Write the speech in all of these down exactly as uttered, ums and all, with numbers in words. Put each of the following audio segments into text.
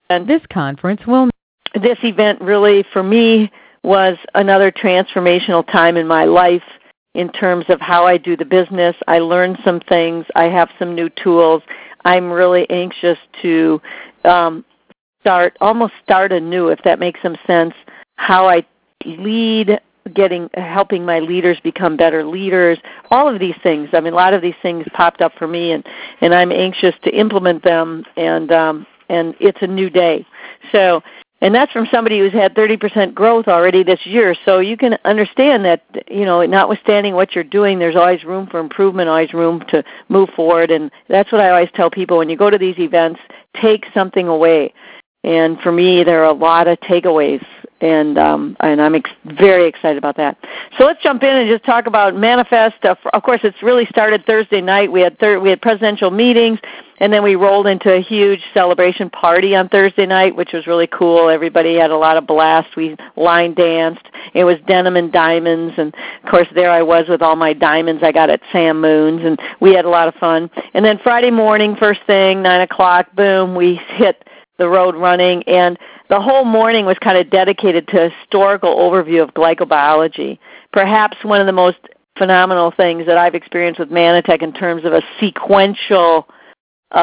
And this conference will. This event really, for me, was another transformational time in my life in terms of how I do the business. I learned some things. I have some new tools. I'm really anxious to um, start, almost start anew, if that makes some sense, how I lead, getting, helping my leaders become better leaders, all of these things. I mean, a lot of these things popped up for me, and, and I'm anxious to implement them, and um, and it's a new day. So, and that's from somebody who's had thirty percent growth already this year. So you can understand that, you know, notwithstanding what you're doing, there's always room for improvement, always room to move forward. And that's what I always tell people. When you go to these events, take something away. And for me, there are a lot of takeaways, and um, and I'm ex- very excited about that. So let's jump in and just talk about Manifest. Uh, of course, it's really started Thursday night. We had thir- we had presidential meetings, and then we rolled into a huge celebration party on Thursday night, which was really cool. Everybody had a lot of blast. We line danced. It was denim and diamonds, and of course there I was with all my diamonds I got at Sam Moon's, and we had a lot of fun. And then Friday morning, first thing, nine o'clock, boom, we hit the road running, and the whole morning was kind of dedicated to a historical overview of glycobiology. Perhaps one of the most phenomenal things that I've experienced with Manatech in terms of a sequential of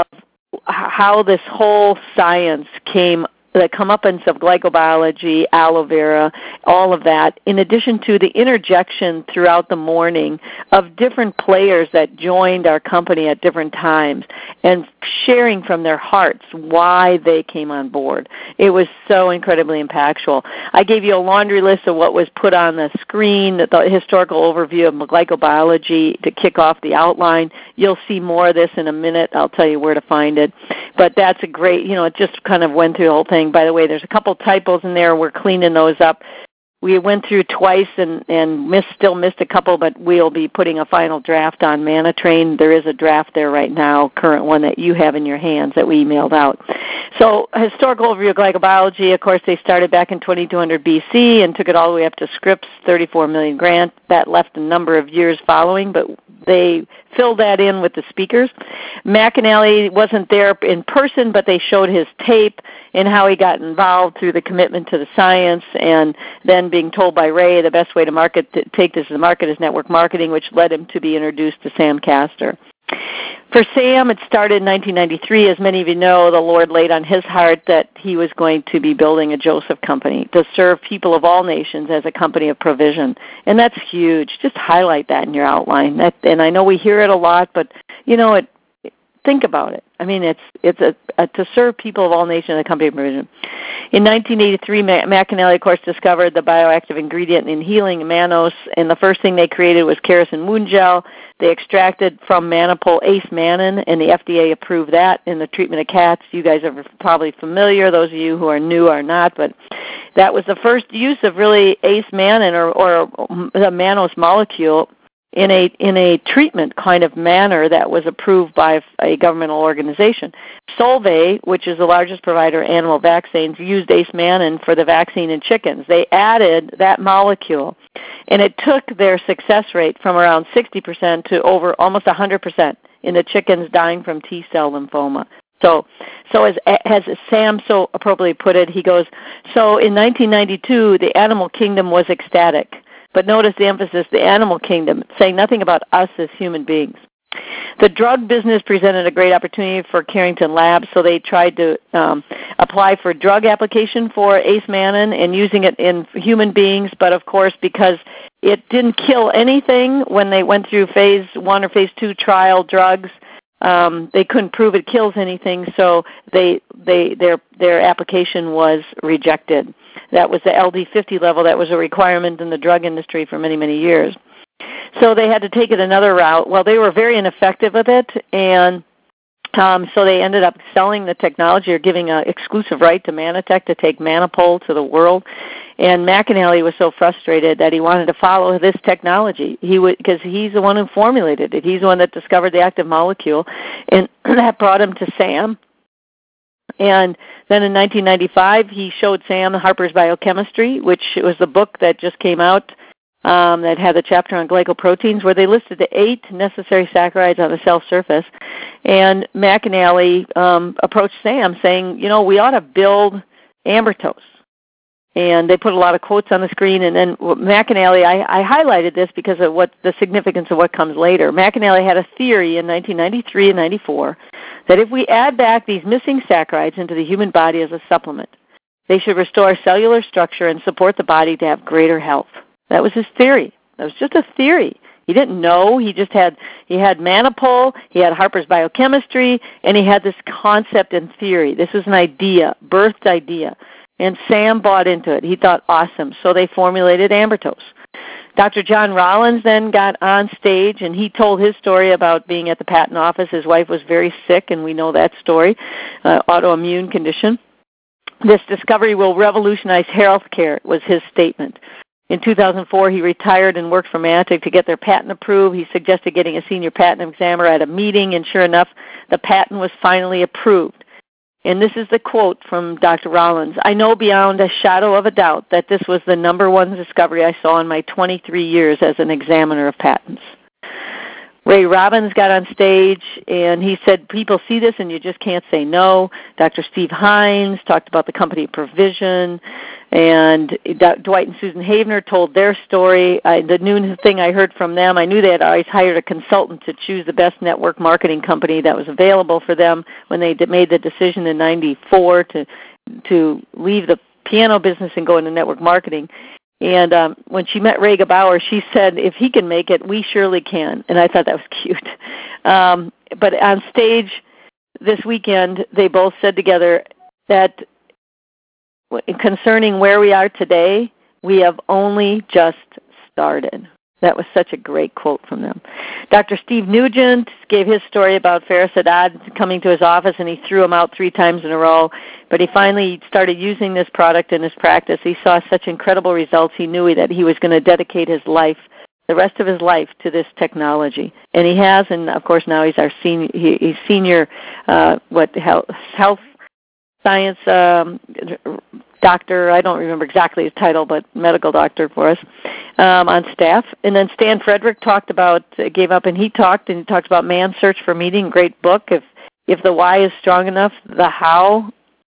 how this whole science came, the comeuppance of glycobiology, aloe vera, all of that, in addition to the interjection throughout the morning of different players that joined our company at different times and sharing from their hearts why they came on board. It was so incredibly impactful. I gave you a laundry list of what was put on the screen, the historical overview of glycobiology to kick off the outline. You'll see more of this in a minute. I'll tell you where to find it. But that's a great, you know, it just kind of went through the whole thing. By the way, there's a couple typos in there. We're cleaning those up. We went through twice and, and missed, still missed a couple, but we'll be putting a final draft on ManaTrain. There is a draft there right now, current one that you have in your hands that we emailed out. So historical overview of glycobiology, of course, they started back in twenty-two hundred B C and took it all the way up to Scripps, thirty-four million grant. That left a number of years following, but they filled that in with the speakers. McAnally wasn't there in person, but they showed his tape and how he got involved through the commitment to the science, and then being told by Ray the best way to market to take this to the market is network marketing, which led him to be introduced to Sam Castor. For Sam, it started in nineteen ninety-three. As many of you know, the Lord laid on his heart that he was going to be building a Joseph company to serve people of all nations as a company of provision. And that's huge. Just highlight that in your outline. That, and I know we hear it a lot, but, you know, it, think about it. I mean, it's it's a, a to serve people of all nations as a company of provision. In nineteen eighty-three, McAnally, of course, discovered the bioactive ingredient in healing, mannose, and the first thing they created was Kerosene Wound Gel. They extracted from Manipul Ace Mannan, and the F D A approved that in the treatment of cats. You guys are probably familiar. Those of you who are new are not, but that was the first use of really Ace Mannan or, or the mannose molecule in a in a treatment kind of manner that was approved by a governmental organization. Solvay, which is the largest provider of animal vaccines, used Ace Mannan for the vaccine in chickens. They added that molecule, and it took their success rate from around sixty percent to over almost one hundred percent in the chickens dying from T-cell lymphoma. So, so as, as Sam so appropriately put it, he goes, so in nineteen ninety-two, the animal kingdom was ecstatic. But notice the emphasis, the animal kingdom, saying nothing about us as human beings. The drug business presented a great opportunity for Carrington Labs, so they tried to um, apply for drug application for Ace Mannan and using it in human beings, but of course because it didn't kill anything when they went through phase one or phase two trial drugs, um, they couldn't prove it kills anything, so they they their their application was rejected. That was the L D fifty level. That was a requirement in the drug industry for many, many years. So they had to take it another route. Well, they were very ineffective with it, and um, so they ended up selling the technology or giving an exclusive right to Manatech to take Manipul to the world. And McAnally was so frustrated that he wanted to follow this technology. He would, because he's the one who formulated it. He's the one that discovered the active molecule, and that brought him to Sam. And then in nineteen ninety-five, he showed Sam Harper's Biochemistry, which was the book that just came out um, that had a chapter on glycoproteins where they listed the eight necessary saccharides on the cell surface. And McAnally um, approached Sam saying, you know, we ought to build Ambertose. And they put a lot of quotes on the screen. And then McAnally, I, I highlighted this because of what the significance of what comes later. McAnally had a theory in nineteen ninety-three and ninety-four that if we add back these missing saccharides into the human body as a supplement, they should restore cellular structure and support the body to have greater health. That was his theory. That was just a theory. He didn't know. He just had he had Manipul, he had Harper's Biochemistry, and he had this concept and theory. This was an idea, birthed idea. And Sam bought into it. He thought, awesome. So they formulated Ambertose. Doctor John Rollins then got on stage, and he told his story about being at the patent office. His wife was very sick, and we know that story, uh, autoimmune condition. This discovery will revolutionize health care, was his statement. In two thousand four, he retired and worked for Mantech to get their patent approved. He suggested getting a senior patent examiner at a meeting, and sure enough, the patent was finally approved. And this is the quote from Doctor Rollins. I know beyond a shadow of a doubt that this was the number one discovery I saw in my twenty-three years as an examiner of patents. Ray Robbins got on stage, and he said, people see this and you just can't say no. Doctor Steve Hines talked about the company Provision, and Dwight and Susan Havener told their story. I, the new thing I heard from them, I knew they had always hired a consultant to choose the best network marketing company that was available for them when they made the decision in ninety-four to to leave the piano business and go into network marketing. And um, when she met Ray Gebauer, she said, if he can make it, we surely can. And I thought that was cute. Um, but on stage this weekend, they both said together that concerning where we are today, we have only just started. That was such a great quote from them. Doctor Steve Nugent gave his story about Faris Haddad coming to his office, and he threw him out three times in a row. But he finally started using this product in his practice. He saw such incredible results, he knew that he was going to dedicate his life, the rest of his life, to this technology. And he has, and of course now he's our senior, he, he's senior uh, what health, health science um, doctor, I don't remember exactly his title, but medical doctor for us um, on staff. And then Stan Frederick talked about, uh, gave up, and he talked, and he talked about Man's Search for Meaning, great book. If if the why is strong enough, the how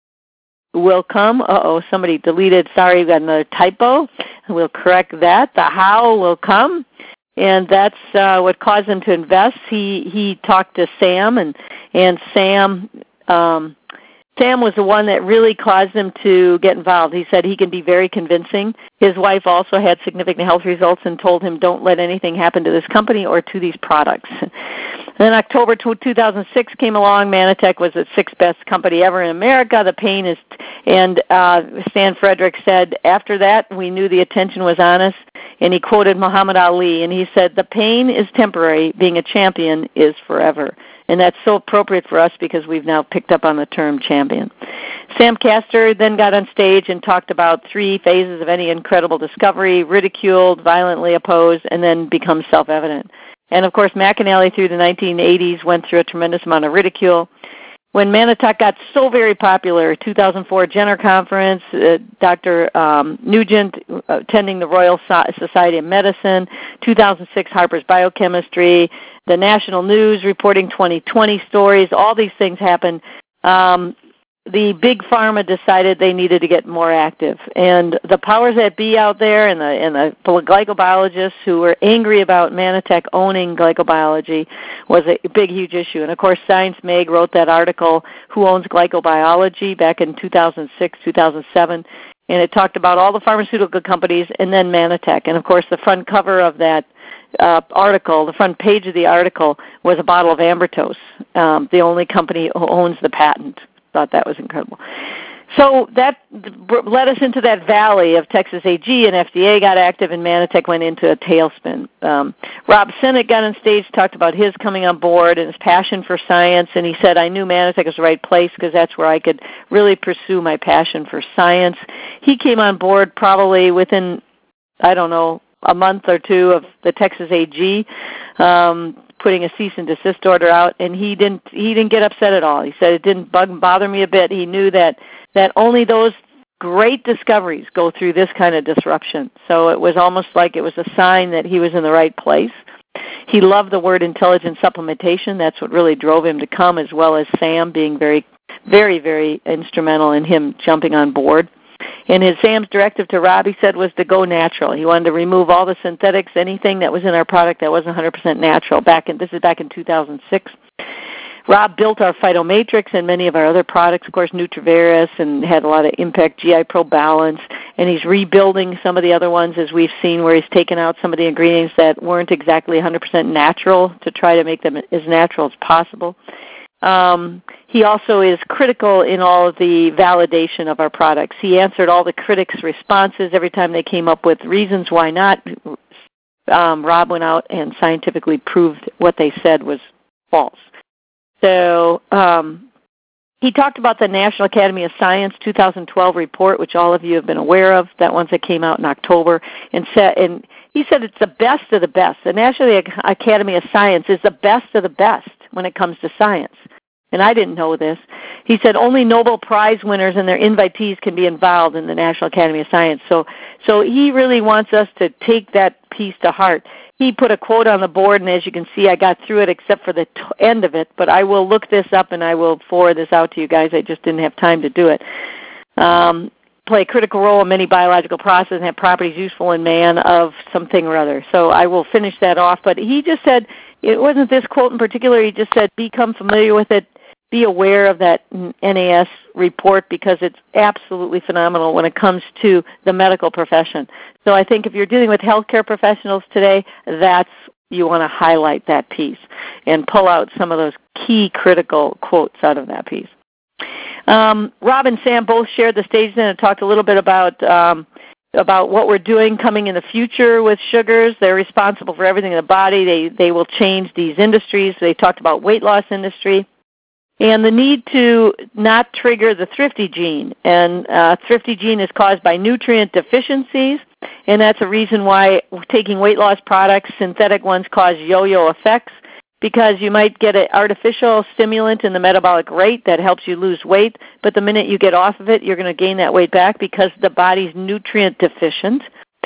will come. Uh-oh, somebody deleted, sorry, we've got another typo. We'll correct that. The how will come. And that's uh, what caused him to invest. He he talked to Sam, and, and Sam... Um, Sam was the one that really caused him to get involved. He said he can be very convincing. His wife also had significant health results and told him, don't let anything happen to this company or to these products. Then October two thousand six came along. Mannatech was the sixth best company ever in America. The pain is, and uh, Stan Frederick said, after that, we knew the attention was on us. And he quoted Muhammad Ali, and he said, the pain is temporary. Being a champion is forever. And that's so appropriate for us because we've now picked up on the term champion. Sam Castor then got on stage and talked about three phases of any incredible discovery: ridiculed, violently opposed, and then become self-evident. And, of course, McAnally through the nineteen eighties went through a tremendous amount of ridicule. When Mannatech got so very popular, two thousand four Jenner Conference, uh, Doctor Um, Nugent uh, attending the Royal so- Society of Medicine, two thousand six Harper's Biochemistry, the National News reporting twenty twenty stories, all these things happened. Um, the big pharma decided they needed to get more active. And the powers that be out there and the, and the glycobiologists who were angry about Mannatech owning glycobiology was a big, huge issue. And, of course, Science Mag wrote that article, Who Owns Glycobiology, back in two thousand six, two thousand seven. And it talked about all the pharmaceutical companies and then Mannatech. And, of course, the front cover of that Uh, article, the front page of the article was a bottle of Ambertose, um, the only company who owns the patent. Thought that was incredible. So that led us into that valley of Texas A G, and F D A got active, and Mannatech went into a tailspin. Um, Rob Sinnott got on stage, talked about his coming on board and his passion for science, and he said, I knew Mannatech was the right place because that's where I could really pursue my passion for science. He came on board probably within, I don't know, a month or two of the Texas A G um, putting a cease and desist order out, and he didn't he didn't get upset at all. He said it didn't bug bother me a bit. He knew that, that only those great discoveries go through this kind of disruption. So it was almost like it was a sign that he was in the right place. He loved the word intelligent supplementation. That's what really drove him to come, as well as Sam being very, very, very instrumental in him jumping on board. And his Sam's directive to Rob, he said, was to go natural. He wanted to remove all the synthetics, anything that was in our product that wasn't one hundred percent natural. Back in, this is back in two thousand six. Rob built our Phytomatrix and many of our other products, of course, Nutraveris, and had a lot of impact, G I Pro Balance, and he's rebuilding some of the other ones, as we've seen, where he's taken out some of the ingredients that weren't exactly one hundred percent natural to try to make them as natural as possible. Um, he also is critical in all of the validation of our products. He answered all the critics' responses every time they came up with reasons why not. Um, Rob went out and scientifically proved what they said was false. So um, he talked about the National Academy of Science two thousand twelve report, which all of you have been aware of, that one that came out in October, and said, and he said it's the best of the best. The National Academy of Science is the best of the best when it comes to science. And I didn't know this. He said only Nobel Prize winners and their invitees can be involved in the National Academy of Science. So, so he really wants us to take that piece to heart. He put a quote on the board, and as you can see, I got through it except for the t- end of it, but I will look this up and I will forward this out to you guys. I just didn't have time to do it. Um, play a critical role in many biological processes and have properties useful in man of something or other. So I will finish that off. But he just said, it wasn't this quote in particular, he just said, become familiar with it, be aware of that N A S report, because it's absolutely phenomenal when it comes to the medical profession. So I think if you're dealing with healthcare professionals today, that's, you want to highlight that piece and pull out some of those key critical quotes out of that piece. Um, Rob and Sam both shared the stage then and talked a little bit about um, about what we're doing coming in the future with sugars. They're responsible for everything in the body. They, they will change these industries. They talked about weight loss industry. And the need to not trigger the thrifty gene. And uh, thrifty gene is caused by nutrient deficiencies, and that's a reason why taking weight loss products, synthetic ones, cause yo-yo effects, because you might get an artificial stimulant in the metabolic rate that helps you lose weight, but the minute you get off of it, you're going to gain that weight back because the body's nutrient deficient.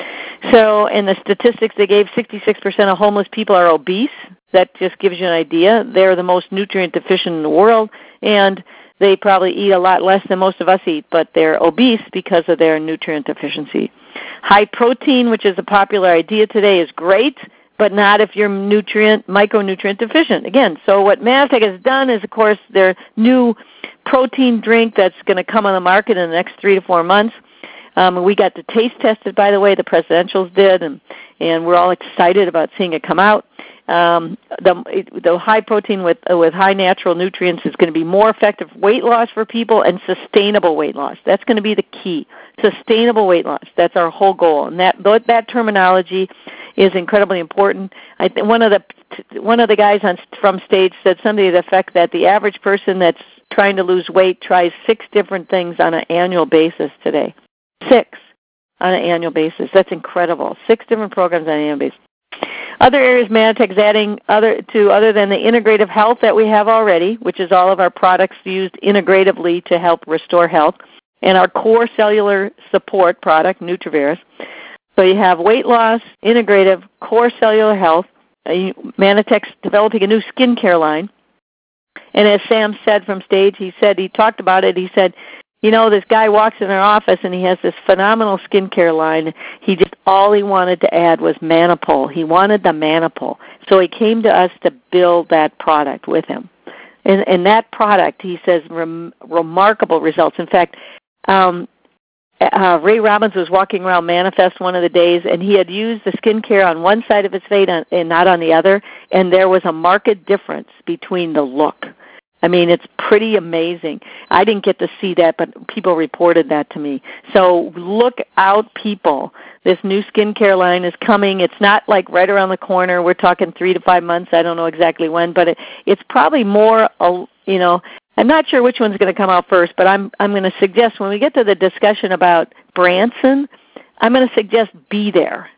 So in the statistics they gave, sixty-six percent of homeless people are obese. That just gives you an idea. They're the most nutrient deficient in the world, and they probably eat a lot less than most of us eat, but they're obese because of their nutrient deficiency. High protein, which is a popular idea today, is great, but not if you're nutrient, micronutrient deficient. Again, so what Mannatech has done is, of course, their new protein drink that's going to come on the market in the next three to four months. Um, we got the taste tested, by the way, the presidentials did, and, and we're all excited about seeing it come out. Um, the, the high protein with uh, with high natural nutrients is going to be more effective weight loss for people and sustainable weight loss. That's going to be the key. Sustainable weight loss. That's our whole goal, and that that terminology is incredibly important. I th- one of the one of the guys on from stage said something to the effect that the average person that's trying to lose weight tries six different things on an annual basis today. Six on an annual basis. That's incredible. Six different programs on an annual basis. Other areas Mannatech is adding other to other than the integrative health that we have already, which is all of our products used integratively to help restore health, and our core cellular support product, Nutraveris. So you have weight loss, integrative, core cellular health. Uh, Mannatech's developing a new skincare line. And as Sam said from stage, he said, he talked about it, he said, you know, this guy walks in our office and he has this phenomenal skincare line. He just, all he wanted to add was Manipul. He wanted the Manipul. So he came to us to build that product with him. And, and that product, he says, rem, remarkable results. In fact, um, uh, Ray Robbins was walking around Manifest one of the days, and he had used the skincare on one side of his face and not on the other, and there was a marked difference between the look. I mean, it's pretty amazing. I didn't get to see that, but people reported that to me. So look out, people. This new skincare line is coming. It's not like right around the corner. We're talking three to five months. I don't know exactly when, but it, it's probably more, uh, you know, I'm not sure which one's going to come out first, but I'm I'm going to suggest when we get to the discussion about Branson, I'm going to suggest be there.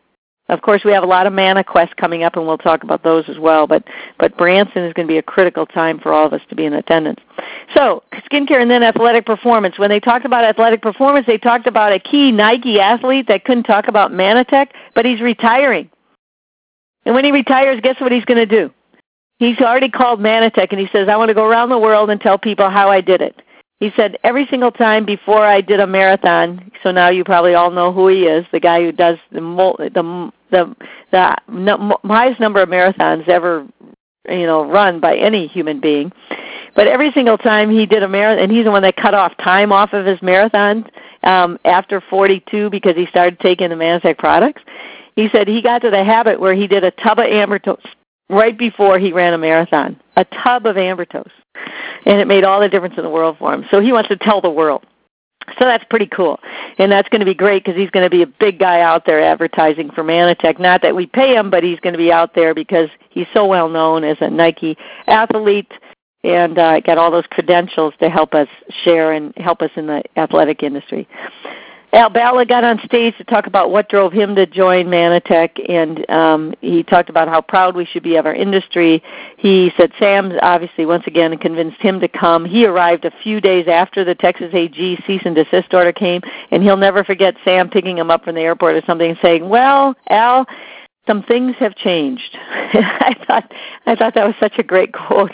Of course, we have a lot of ManaQuest coming up, and we'll talk about those as well. But but Branson is going to be a critical time for all of us to be in attendance. So skincare and then athletic performance. When they talked about athletic performance, they talked about a key Nike athlete that couldn't talk about Manatech, but he's retiring. And when he retires, guess what he's going to do? He's already called Manatech, and he says, I want to go around the world and tell people how I did it. He said, every single time before I did a marathon, so now you probably all know who he is, the guy who does the the the, the no, highest number of marathons ever, you know, run by any human being. But every single time he did a marathon, and he's the one that cut off time off of his marathon um, after forty-two because he started taking the Manatech products. He said he got to the habit where he did a tub of Ambertose right before he ran a marathon, a tub of Ambertose. And it made all the difference in the world for him. So he wants to tell the world. So that's pretty cool. And that's going to be great because he's going to be a big guy out there advertising for Manatech. Not that we pay him, but he's going to be out there because he's so well known as a Nike athlete and uh, got all those credentials to help us share and help us in the athletic industry. Al Bala got on stage to talk about what drove him to join Manatech, and um, he talked about how proud we should be of our industry. He said Sam obviously once again convinced him to come. He arrived a few days after the Texas A G cease and desist order came, and he'll never forget Sam picking him up from the airport or something and saying, well, Al, some things have changed. I thought I thought that was such a great quote.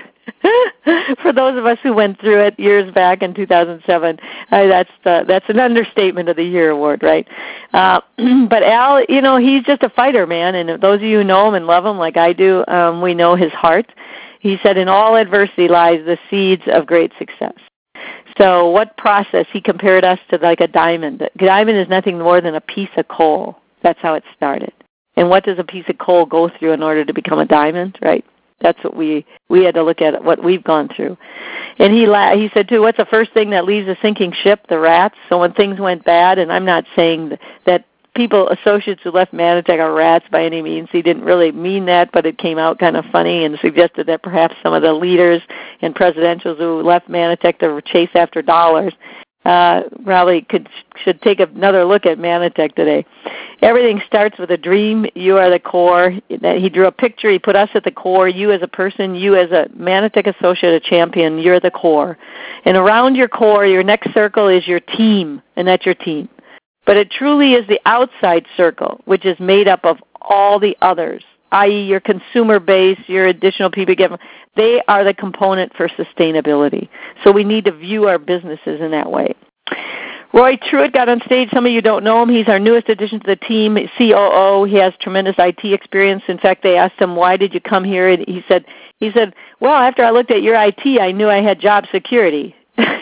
For those of us who went through it years back in two thousand seven, uh, that's the, that's an understatement of the year award, right? Uh, but Al, you know, he's just a fighter, man. And those of you who know him and love him like I do, um, we know his heart. He said, in all adversity lies the seeds of great success. So what process? He compared us to like a diamond. A diamond is nothing more than a piece of coal. That's how it started. And what does a piece of coal go through in order to become a diamond, right? That's what we we had to look at, what we've gone through. And he la- he said, too, what's the first thing that leaves a sinking ship? The rats. So when things went bad, and I'm not saying that people, associates who left Manatech are rats by any means. He didn't really mean that, but it came out kind of funny and suggested that perhaps some of the leaders and presidentials who left Manatech to chase after dollars uh, probably could should take another look at Manatech today. Everything starts with a dream. You are the core. He drew a picture. He put us at the core. You as a person, you as a Manatech associate, a champion, you're the core. And around your core, your next circle is your team, and that's your team. But it truly is the outside circle, which is made up of all the others, that is your consumer base, your additional people you get. They are the component for sustainability. So we need to view our businesses in that way. Roy Truitt got on stage. Some of you don't know him. He's our newest addition to the team, C O O. He has tremendous I T experience. In fact, they asked him, why did you come here? And he said, he said, well, after I looked at your I T, I knew I had job security.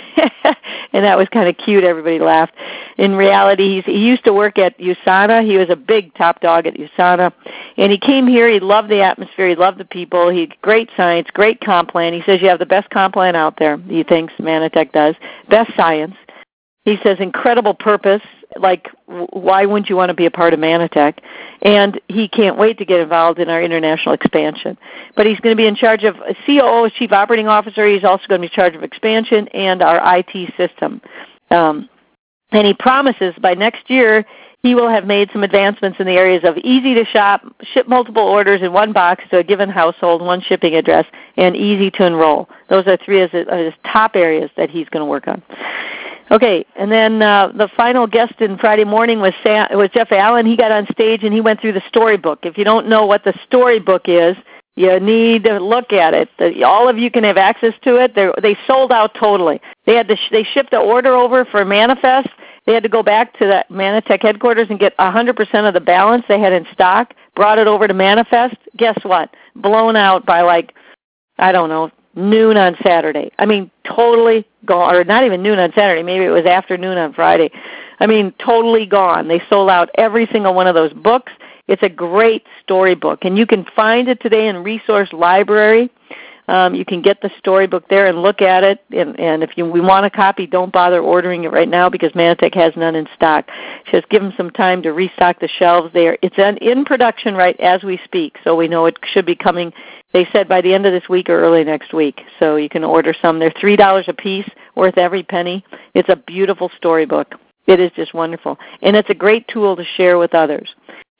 And that was kind of cute. Everybody laughed. In reality, he's, he used to work at USANA. He was a big top dog at USANA. And he came here. He loved the atmosphere. He loved the people. He had great science, great comp plan. He says you have the best comp plan out there. He thinks Manatech does. Best science. He says incredible purpose, like why wouldn't you want to be a part of Manatech? And he can't wait to get involved in our international expansion. But he's going to be in charge of, C O O as Chief Operating Officer. He's also going to be in charge of expansion and our I T system. Um, and he promises by next year he will have made some advancements in the areas of easy to shop, ship multiple orders in one box to a given household, one shipping address, and easy to enroll. Those are three of his top areas that he's going to work on. Okay, and then uh, the final guest in Friday morning was Sam, was Jeff Allen. He got on stage and he went through the storybook. If you don't know what the storybook is, you need to look at it. The, all of you can have access to it. They're, they sold out totally. They had to sh- they shipped the order over for Manifest. They had to go back to the Manatech headquarters and get one hundred percent of the balance they had in stock, brought it over to Manifest. Guess what? Blown out by like, I don't know, noon on Saturday. I mean, totally gone, or not even noon on Saturday. Maybe it was afternoon on Friday. I mean, totally gone. They sold out every single one of those books. It's a great storybook, and you can find it today in Resource Library. Um, you can get the storybook there and look at it, and, and if you we want a copy, don't bother ordering it right now because Manatech has none in stock. Just give them some time to restock the shelves there. It's in, in production right as we speak, so we know it should be coming, they said, by the end of this week or early next week. So you can order some. They're three dollars a piece, worth every penny. It's a beautiful storybook. It is just wonderful, and it's a great tool to share with others.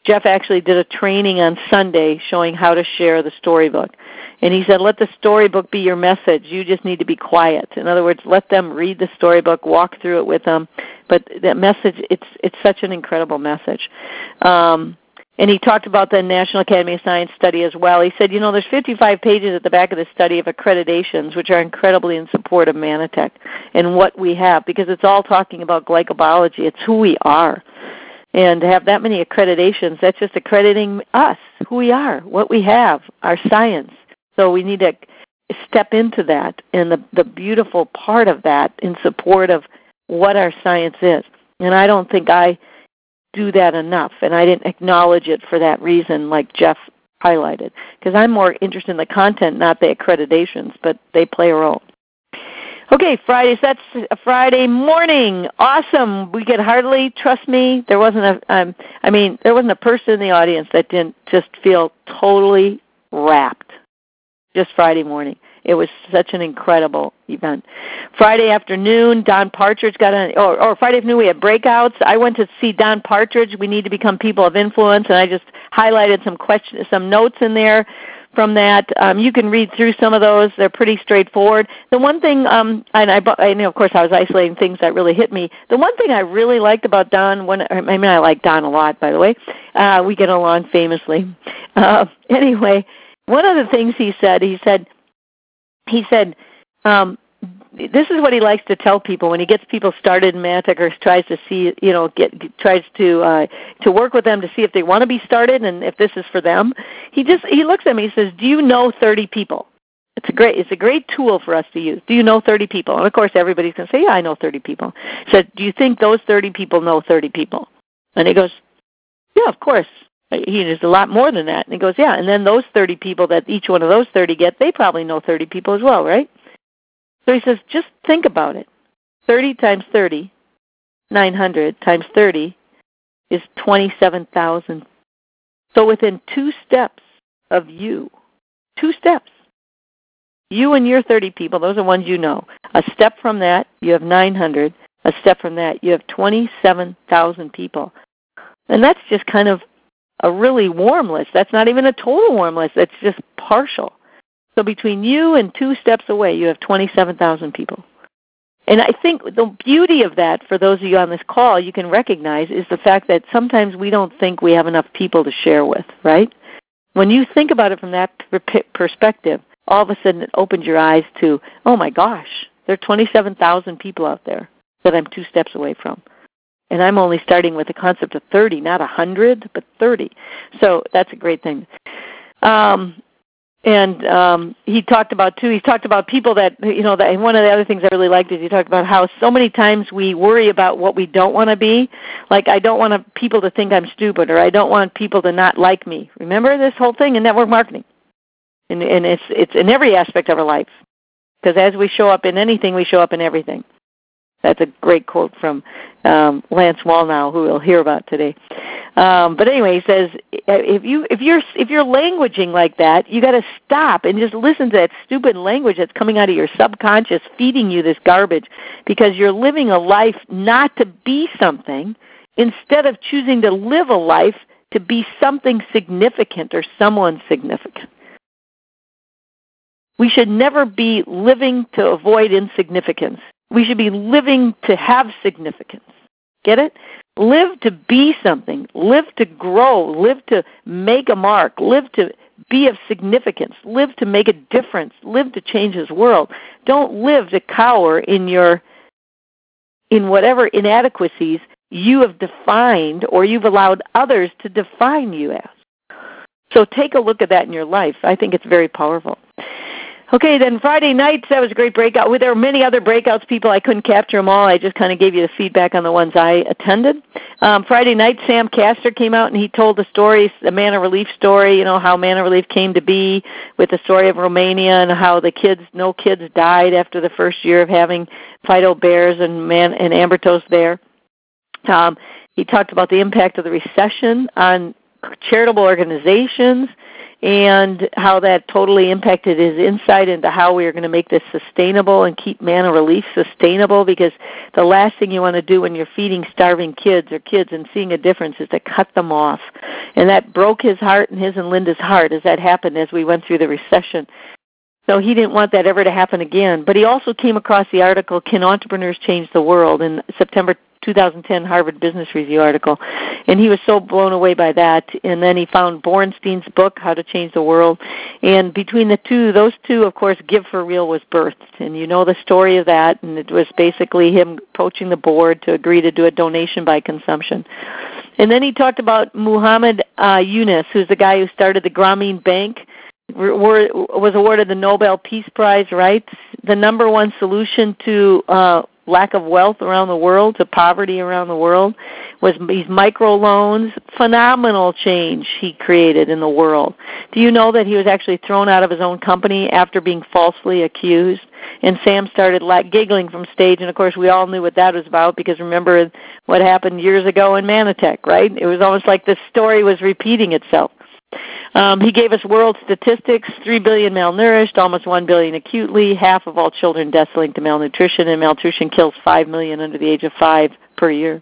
Jeff actually did a training on Sunday showing how to share the storybook. And he said, let the storybook be your message. You just need to be quiet. In other words, let them read the storybook, walk through it with them. But that message, it's it's such an incredible message. Um, and he talked about the National Academy of Science study as well. He said, you know, there's fifty-five pages at the back of the study of accreditations, which are incredibly in support of Mannatech and what we have, because it's all talking about glycobiology. It's who we are. And to have that many accreditations, that's just accrediting us, who we are, what we have, our science. So we need to step into that and the, the beautiful part of that in support of what our science is. And I don't think I do that enough, and I didn't acknowledge it for that reason like Jeff highlighted, because I'm more interested in the content, not the accreditations, but they play a role. Okay, Fridays, that's a Friday morning. Awesome. We could hardly, trust me, there wasn't a, um, I mean, there wasn't a person in the audience that didn't just feel totally wrapped. Just Friday morning. It was such an incredible event. Friday afternoon, Don Partridge got on, or, or Friday afternoon we had breakouts. I went to see Don Partridge. We need to become people of influence, and I just highlighted some questions, some notes in there from that. Um, you can read through some of those. They're pretty straightforward. The one thing, um, and I, I know, of course, I was isolating things that really hit me. The one thing I really liked about Don, when, I mean, I like Don a lot, by the way. Uh, we get along famously. Uh, anyway, one of the things he said, he said, he said, um, this is what he likes to tell people when he gets people started in Mannatech or tries to see, you know, get tries to uh, to work with them to see if they want to be started and if this is for them. He just he looks at me and says, "Do you know thirty people?" It's a great it's a great tool for us to use. Do you know thirty people? And of course, everybody's going to say, "Yeah, I know thirty people." He said, "Do you think those thirty people know thirty people?" And he goes, "Yeah, of course." He is a lot more than that. And he goes, yeah, and then those thirty people that each one of those thirty get, they probably know thirty people as well, right? So he says, just think about it. thirty times thirty, nine hundred times thirty is twenty-seven thousand. So within two steps of you, two steps, you and your thirty people, those are ones you know. A step from that, you have nine hundred. A step from that, you have twenty-seven thousand people. And that's just kind of a really warm list. That's not even a total warm list. That's just partial. So between you and two steps away, you have twenty-seven thousand people. And I think the beauty of that, for those of you on this call, you can recognize is the fact that sometimes we don't think we have enough people to share with, right? When you think about it from that perspective, all of a sudden it opens your eyes to, oh my gosh, there are twenty-seven thousand people out there that I'm two steps away from. And I'm only starting with the concept of thirty, not one hundred, but thirty. So that's a great thing. Um, and um, he talked about, too, he talked about people that, you know, that, and one of the other things I really liked is he talked about how so many times we worry about what we don't want to be. Like, I don't want people to think I'm stupid, or I don't want people to not like me. Remember this whole thing in network marketing? And, and it's, it's in every aspect of our life. Because as we show up in anything, we show up in everything. That's a great quote from um, Lance Wallnau, who we'll hear about today. Um, but anyway, he says, if you if you're if you're languaging like that, you got to stop and just listen to that stupid language that's coming out of your subconscious, feeding you this garbage, because you're living a life not to be something, instead of choosing to live a life to be something significant or someone significant. We should never be living to avoid insignificance. We should be living to have significance. Get it? Live to be something. Live to grow. Live to make a mark. Live to be of significance. Live to make a difference. Live to change this world. Don't live to cower in your, in whatever inadequacies you have defined or you've allowed others to define you as. So take a look at that in your life. I think it's very powerful. Okay, then Friday nights, that was a great breakout. Well, there were many other breakouts, people. I couldn't capture them all. I just kind of gave you the feedback on the ones I attended. Um, Friday night, Sam Castor came out, and he told the story, the Mana Relief story, you know, how Mana Relief came to be, with the story of Romania and how the kids, no kids died after the first year of having Fido bears and, man, and Ambertos there. Um, he talked about the impact of the recession on charitable organizations, and how that totally impacted his insight into how we are going to make this sustainable and keep Mana Relief sustainable, because the last thing you want to do when you're feeding starving kids or kids and seeing a difference is to cut them off. And that broke his heart and his and Linda's heart as that happened as we went through the recession. So he didn't want that ever to happen again. But he also came across the article, Can Entrepreneurs Change the World?, in September two thousand ten Harvard Business Review article. And he was so blown away by that. And then he found Borenstein's book, How to Change the World. And between the two, those two, of course, Give for Real was birthed. And you know the story of that. And it was basically him approaching the board to agree to do a donation by consumption. And then he talked about Muhammad uh, Yunus, who's the guy who started the Grameen Bank, was awarded the Nobel Peace Prize, right? The number one solution to uh, lack of wealth around the world, to poverty around the world, was these microloans. Phenomenal change he created in the world. Do you know that he was actually thrown out of his own company after being falsely accused? And Sam started la- giggling from stage, and of course we all knew what that was about, because remember what happened years ago in Manatech, right? It was almost like the story was repeating itself. Um, he gave us world statistics: three billion malnourished, almost one billion acutely, half of all children deaths linked to malnutrition, and malnutrition kills five million under the age of five per year.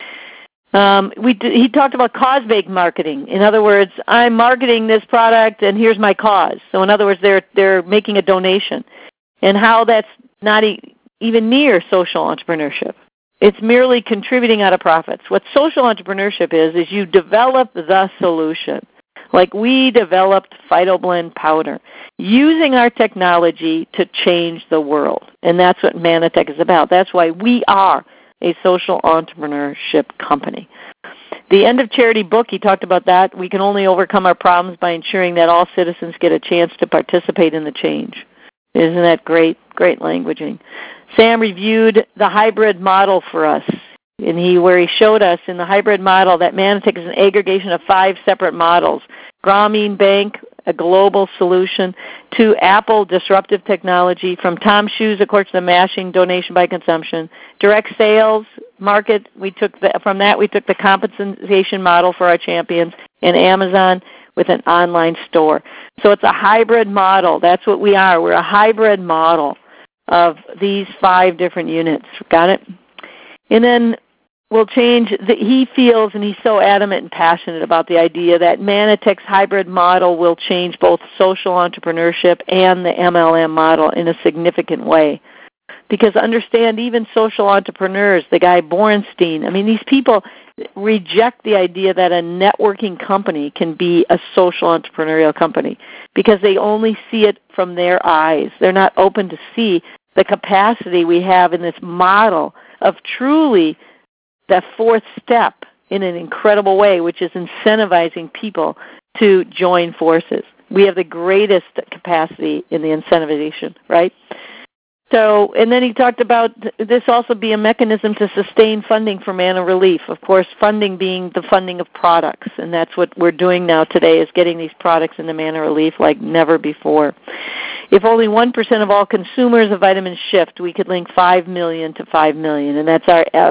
Um, we d- he talked about cause-based marketing. In other words, I'm marketing this product, and here's my cause. So in other words, they're they're making a donation, and how that's not e- even near social entrepreneurship. It's merely contributing out of profits. What social entrepreneurship is, is you develop the solution. Like we developed PhytoBlend powder, using our technology to change the world. And that's what Manatech is about. That's why we are a social entrepreneurship company. The End of Charity book, he talked about that. We can only overcome our problems by ensuring that all citizens get a chance to participate in the change. Isn't that great? Great languaging. Sam reviewed the hybrid model for us. And he, where he showed us in the hybrid model that Manatech is an aggregation of five separate models. Grameen Bank, a global solution, to Apple, disruptive technology, from Tom Shoes, of course, the mashing, donation by consumption, direct sales market. We took the, from that we took the compensation model for our champions, and Amazon with an online store. So it's a hybrid model. That's what we are. We're a hybrid model of these five different units. Got it? And then will change, the, he feels, and he's so adamant and passionate about the idea that Manatech's hybrid model will change both social entrepreneurship and the M L M model in a significant way. Because understand, even social entrepreneurs, the guy Borenstein, I mean, these people reject the idea that a networking company can be a social entrepreneurial company because they only see it from their eyes. They're not open to see the capacity we have in this model of truly the fourth step in an incredible way, which is incentivizing people to join forces. We have the greatest capacity in the incentivization, right? So, and then he talked about this also be a mechanism to sustain funding for Mana Relief. Of course, funding being the funding of products, and that's what we're doing now today, is getting these products into Mana Relief like never before. If only one percent of all consumers of Vitamin Shift, we could link five million to five million, and that's our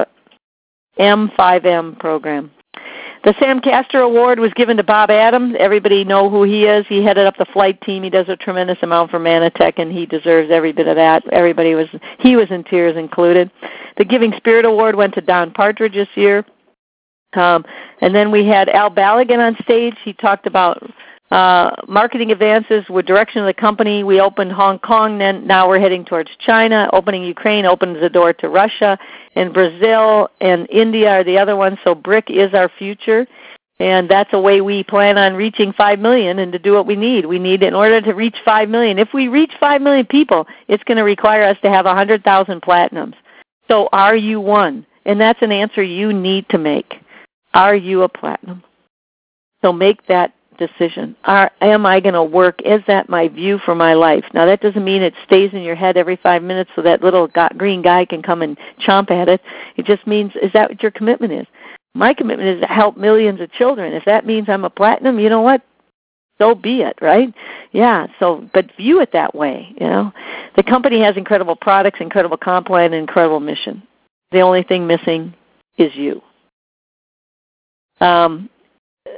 M five M program. The Sam Castor Award was given to Bob Adams. Everybody know who he is. He headed up the flight team. He does a tremendous amount for Manatech, and he deserves every bit of that. Everybody was, he was in tears included. The Giving Spirit Award went to Don Partridge this year. Um, and then we had Al Baligan on stage. He talked about uh, marketing advances with direction of the company. We opened Hong Kong, then now we're heading towards China. Opening Ukraine opens the door to Russia. And Brazil and India are the other ones, so BRIC is our future. And that's a way we plan on reaching five million and to do what we need. We need, in order to reach five million, if we reach five million people, it's going to require us to have one hundred thousand platinums. So are you one? And that's an answer you need to make. Are you a platinum? So make that decision. Are, am I going to work? Is that my view for my life? Now, that doesn't mean it stays in your head every five minutes so that little green guy can come and chomp at it. It just means, is that what your commitment is? My commitment is to help millions of children. If that means I'm a platinum, you know what? So be it, right? Yeah, so, but view it that way, you know. The company has incredible products, incredible comp plan, and incredible mission. The only thing missing is you. Um,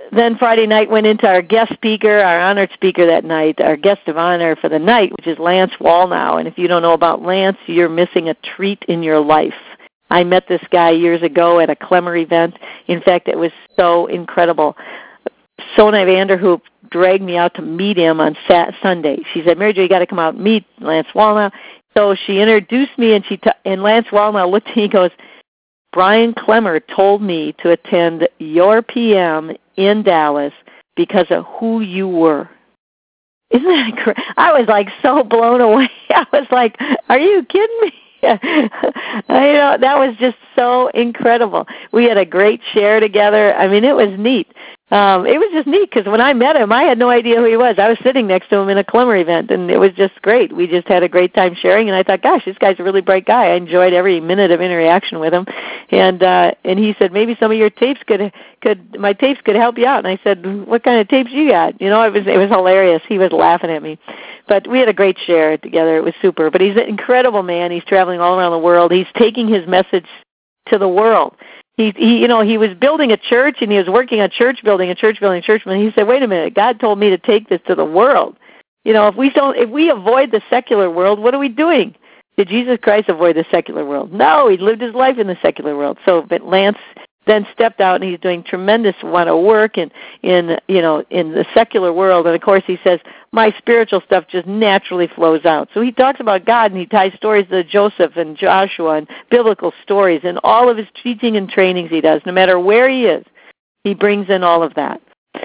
then Friday night went into our guest speaker, our honored speaker that night, our guest of honor for the night, which is Lance Wallnau. And if you don't know about Lance, you're missing a treat in your life. I met this guy years ago at a Clemmer event. In fact, it was so incredible. Sona Vanderhoop dragged me out to meet him on Sat- Sunday. She said, Mary Jo, you got to come out and meet Lance Wallnau. So she introduced me, and she t- and Lance Wallnau looked at me and goes, Brian Clemmer told me to attend your P M in Dallas because of who you were. Isn't that great? I was like so blown away. I was like, are you kidding me? I, you know, that was just so incredible. We had a great share together. I mean, it was neat. Um, it was just neat because when I met him, I had no idea who he was. I was sitting next to him in a Clemmer event, and it was just great. We just had a great time sharing, and I thought, gosh, this guy's a really bright guy. I enjoyed every minute of interaction with him. And uh, and he said, maybe some of your tapes could could my tapes could help you out. And I said, what kind of tapes you got? You know, it was it was hilarious. He was laughing at me. But we had a great share together. It was super. But he's an incredible man. He's traveling all around the world. He's taking his message to the world. He, he, you know, he was building a church, and he was working on church building, a church building, a church building. He said, "Wait a minute, God told me to take this to the world. You know, if we don't, if we avoid the secular world, what are we doing? Did Jesus Christ avoid the secular world? No, he lived his life in the secular world. So, but Lance then stepped out, and he's doing tremendous amount of work in, in, you know, in the secular world. And of course, he says, my spiritual stuff just naturally flows out. So he talks about God, and he ties stories to Joseph and Joshua and biblical stories, and all of his teaching and trainings he does, no matter where he is, he brings in all of that.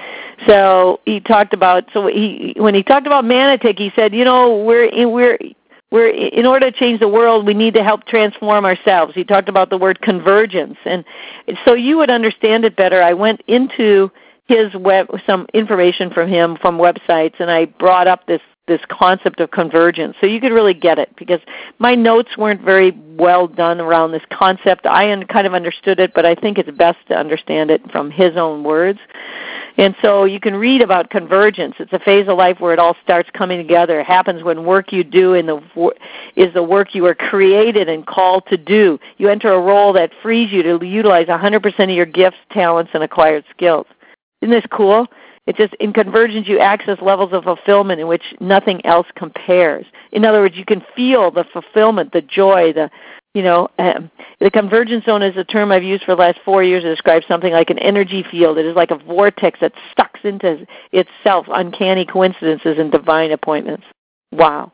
So he talked about, so he when he talked about Manotick, he said, you know, we're we're we're in order to change the world, we need to help transform ourselves. He talked about the word convergence, and so you would understand it better. I went into his web, some information from him from websites, and I brought up this this concept of convergence, so you could really get it, because my notes weren't very well done around this concept. I kind of understood it, but I think it's best to understand it from his own words. And so you can read about convergence. It's a phase of life where it all starts coming together. It happens when work you do in the is the work you are created and called to do. You enter a role that frees you to utilize one hundred percent of your gifts, talents, and acquired skills. Isn't this cool? It's just in convergence you access levels of fulfillment in which nothing else compares. In other words, you can feel the fulfillment, the joy, the You know, um, the convergence zone is a term I've used for the last four years to describe something like an energy field. It is like a vortex that sucks into itself uncanny coincidences and divine appointments. Wow.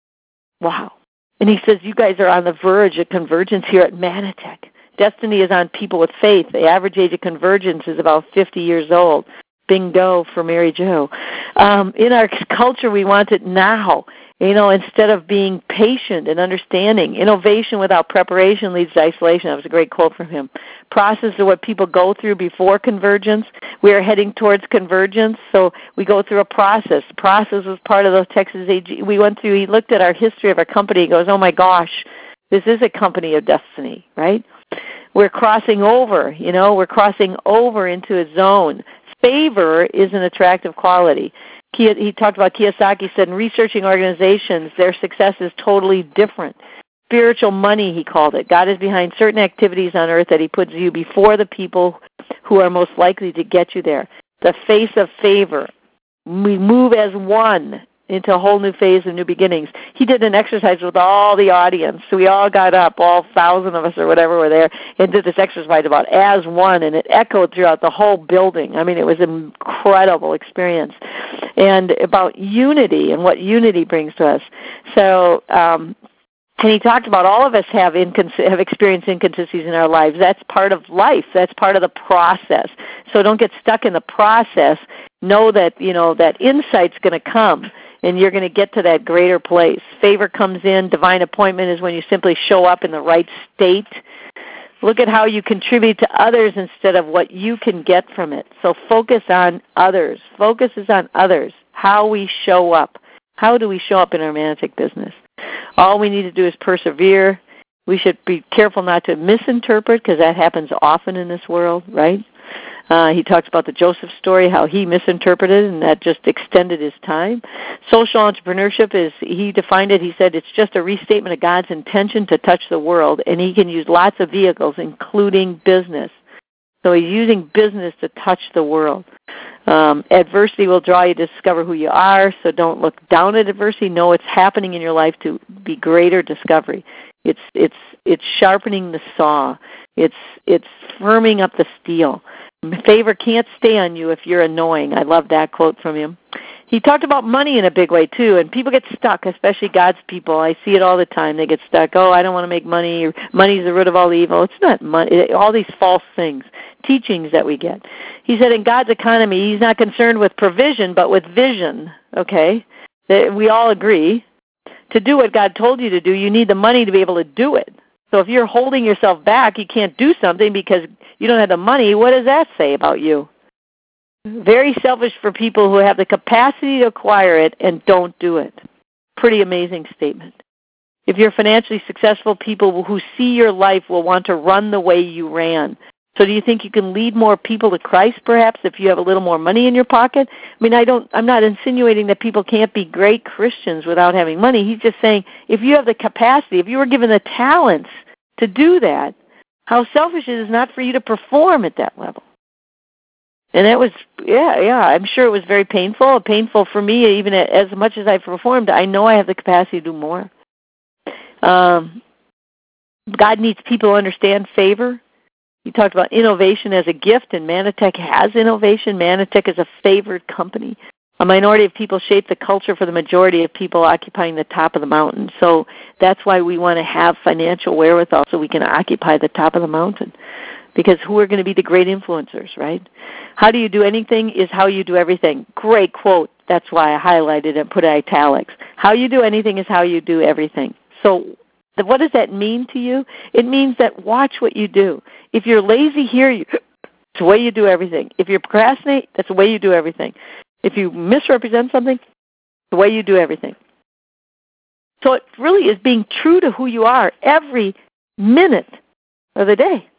Wow. And he says, you guys are on the verge of convergence here at Manotick. Destiny is on people with faith. The average age of convergence is about fifty years old. Bingo for Mary Jo. Um, in our culture, we want it now. You know, instead of being patient and understanding. Innovation without preparation leads to isolation. That was a great quote from him. Process is what people go through before convergence. We are heading towards convergence, so we go through a process. The process was part of the Texas A G. We went through, he looked at our history of our company and goes, oh my gosh, this is a company of destiny, right? We're crossing over, you know, we're crossing over into a zone. Favor is an attractive quality. He talked about Kiyosaki said in researching organizations, their success is totally different. Spiritual money, he called it. God is behind certain activities on earth that he puts you before the people who are most likely to get you there. The face of favor. We move as one into a whole new phase of new beginnings. He did an exercise with all the audience. So we all got up, all thousand of us or whatever were there, and did this exercise about as one, and it echoed throughout the whole building. I mean, it was an incredible experience. And about unity and what unity brings to us. So, um, and he talked about all of us have incons- have experienced inconsistencies in our lives. That's part of life. That's part of the process. So don't get stuck in the process. Know that, you know, that insight's going to come, and you're going to get to that greater place. Favor comes in. Divine appointment is when you simply show up in the right state. Look at how you contribute to others instead of what you can get from it. So focus on others. Focus is on others, how we show up. How do we show up in our Manotick business? All we need to do is persevere. We should be careful not to misinterpret, because that happens often in this world, right? Uh, he talks about the Joseph story, how he misinterpreted, and that just extended his time. Social entrepreneurship is, he defined it, he said, it's just a restatement of God's intention to touch the world, and he can use lots of vehicles, including business. So he's using business to touch the world. Um, adversity will draw you to discover who you are, so don't look down at adversity. Know it's happening in your life to be greater discovery. It's it's it's sharpening the saw. It's it's firming up the steel. Favor can't stay on you if you're annoying. I love that quote from him. He talked about money in a big way, too, and people get stuck, especially God's people. I see it all the time. They get stuck. Oh, I don't want to make money. Or money's the root of all evil. It's not money. All these false things, teachings that we get. He said in God's economy, he's not concerned with provision, but with vision, okay? We all agree. To do what God told you to do, you need the money to be able to do it. So if you're holding yourself back, you can't do something because you don't have the money, what does that say about you? Very selfish for people who have the capacity to acquire it and don't do it. Pretty amazing statement. If you're financially successful, people who see your life will want to run the way you ran. So do you think you can lead more people to Christ, perhaps, if you have a little more money in your pocket? I mean, I don't, I'm not insinuating that people can't be great Christians without having money. He's just saying if you have the capacity, if you were given the talents to do that, how selfish it is not for you to perform at that level. And that was, yeah, yeah, I'm sure it was very painful, painful for me, even as much as I performed. I know I have the capacity to do more. Um, God needs people to understand favor. He talked about innovation as a gift, and Manatech has innovation. Manatech is a favored company. A minority of people shape the culture for the majority of people occupying the top of the mountain. So that's why we want to have financial wherewithal so we can occupy the top of the mountain. Because who are going to be the great influencers, right? How do you do anything is how you do everything. Great quote. That's why I highlighted and put italics. How you do anything is how you do everything. So what does that mean to you? It means that watch what you do. If you're lazy here, you, it's the way you do everything. If you procrastinate, that's the way you do everything. If you misrepresent something, it's the way you do everything. So it really is being true to who you are every minute of the day.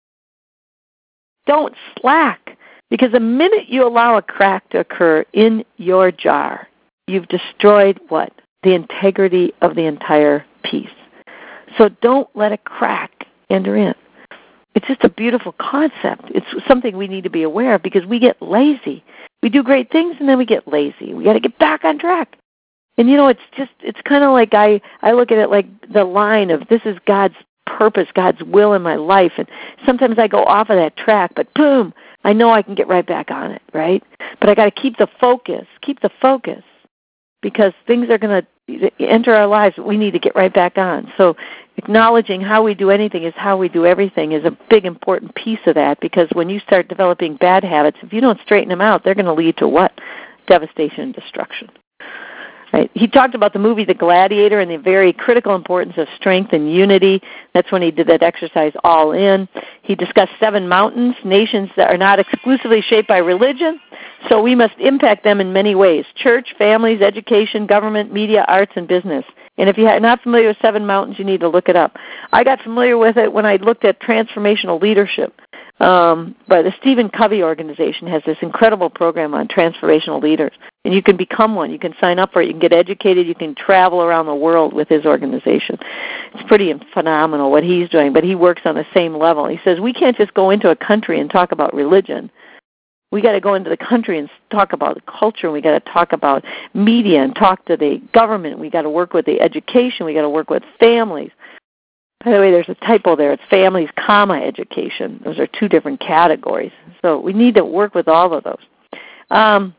Don't slack, because the minute you allow a crack to occur in your jar, you've destroyed what? The integrity of the entire piece. So don't let a crack enter in. It's just a beautiful concept. It's something we need to be aware of because we get lazy. We do great things and then we get lazy. We got to get back on track. And you know, it's just, it's kind of like I, I look at it like the line of this is God's purpose, God's will in my life. And sometimes I go off of that track, but boom, I know I can get right back on it, right? But I got to keep the focus, keep the focus, because things are going to enter our lives. We need to get right back on. So acknowledging how we do anything is how we do everything is a big, important piece of that, because when you start developing bad habits, if you don't straighten them out, they're going to lead to what? Devastation and destruction. Right. He talked about the movie The Gladiator and the very critical importance of strength and unity. That's when he did that exercise All In. He discussed seven mountains, nations that are not exclusively shaped by religion, so we must impact them in many ways: church, families, education, government, media, arts, and business. And if you're not familiar with Seven Mountains, you need to look it up. I got familiar with it when I looked at transformational leadership. Um, but the Stephen Covey organization has this incredible program on transformational leaders. And you can become one. You can sign up for it. You can get educated. You can travel around the world with his organization. It's pretty phenomenal what he's doing, but he works on the same level. He says we can't just go into a country and talk about religion. We got to go into the country and talk about the culture. And we got to talk about media and talk to the government. We got to work with the education. We got to work with families. By the way, there's a typo there. It's families, comma, education. Those are two different categories. So we need to work with all of those. Um,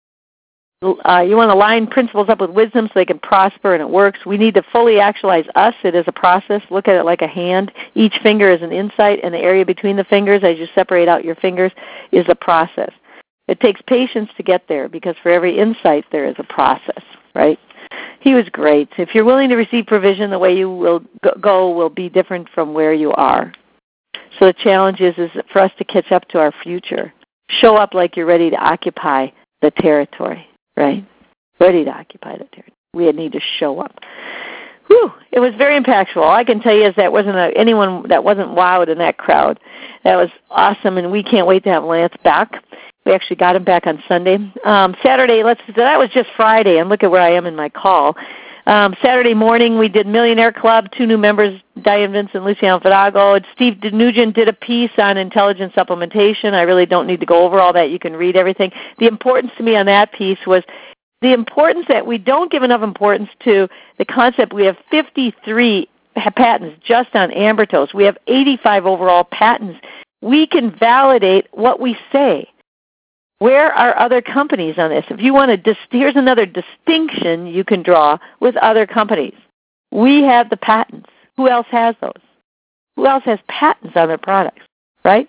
uh, you want to line principles up with wisdom so they can prosper and it works. We need to fully actualize us. It is a process. Look at it like a hand. Each finger is an insight, and the area between the fingers, as you separate out your fingers, is a process. It takes patience to get there because for every insight there is a process, right? He was great. If you're willing to receive provision, the way you will go will be different from where you are. So the challenge is, is for us to catch up to our future. Show up like you're ready to occupy the territory, right? Ready to occupy the territory. We need to show up. Whew, it was very impactful. All I can tell you is that wasn't a, anyone that wasn't wowed in that crowd. That was awesome, and we can't wait to have Lance back. We actually got him back on Sunday. Um, Saturday, let's that was just Friday, and look at where I am in my call. Um, Saturday morning, we did Millionaire Club, two new members, Diane Vincent, Luciano Fidalgo. Steve Nugent did a piece on intelligent supplementation. I really don't need to go over all that. You can read everything. The importance to me on that piece was the importance that we don't give enough importance to the concept. We have fifty-three patents just on Ambertose. We have eighty-five overall patents. We can validate what we say. Where are other companies on this? If you want to, dis- here's another distinction you can draw with other companies. We have the patents. Who else has those? Who else has patents on their products, right?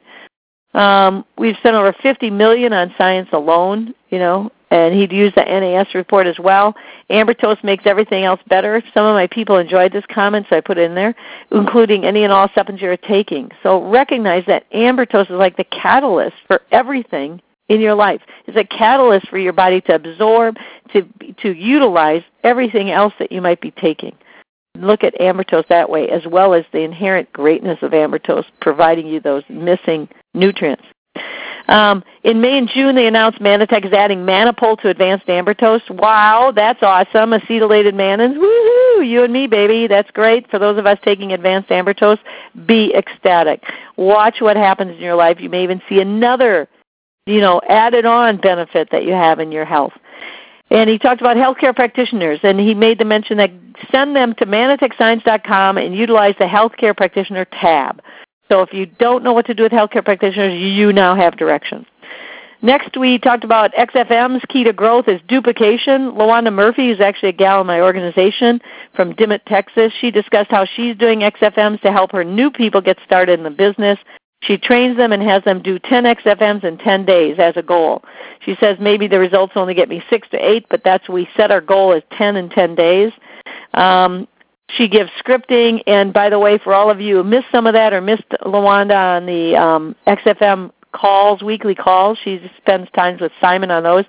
Um, we've spent over fifty million dollars on science alone, you know, and he'd use the N A S report as well. Ambertose makes everything else better. Some of my people enjoyed this comment, so I put it in there, including any and all supplements you're taking. So recognize that Ambertose is like the catalyst for everything in your life. It's a catalyst for your body to absorb, to to utilize everything else that you might be taking. Look at Ambertose that way, as well as the inherent greatness of Ambertose, providing you those missing nutrients. Um, in May and June, they announced Manatech is adding Manipul to advanced Ambertose. Wow, that's awesome. Acetylated mannans. Woohoo! You and me, baby. That's great. For those of us taking advanced Ambertose, be ecstatic. Watch what happens in your life. You may even see another you know, added on benefit that you have in your health. And he talked about healthcare practitioners, and he made the mention that send them to manatech science dot com and utilize the healthcare practitioner tab. So if you don't know what to do with healthcare practitioners, you now have direction. Next, we talked about X F M's key to growth is duplication. LaWanda Murphy is actually a gal in my organization from Dimmitt, Texas. She discussed how she's doing X F Ms to help her new people get started in the business. She trains them and has them do ten X F Ms in ten days as a goal. She says maybe the results only get me six to eight, but that's we set our goal as ten in ten days. Um, she gives scripting, and by the way, for all of you who missed some of that or missed LaWanda on the um, X F M calls, weekly calls, she spends time with Simon on those.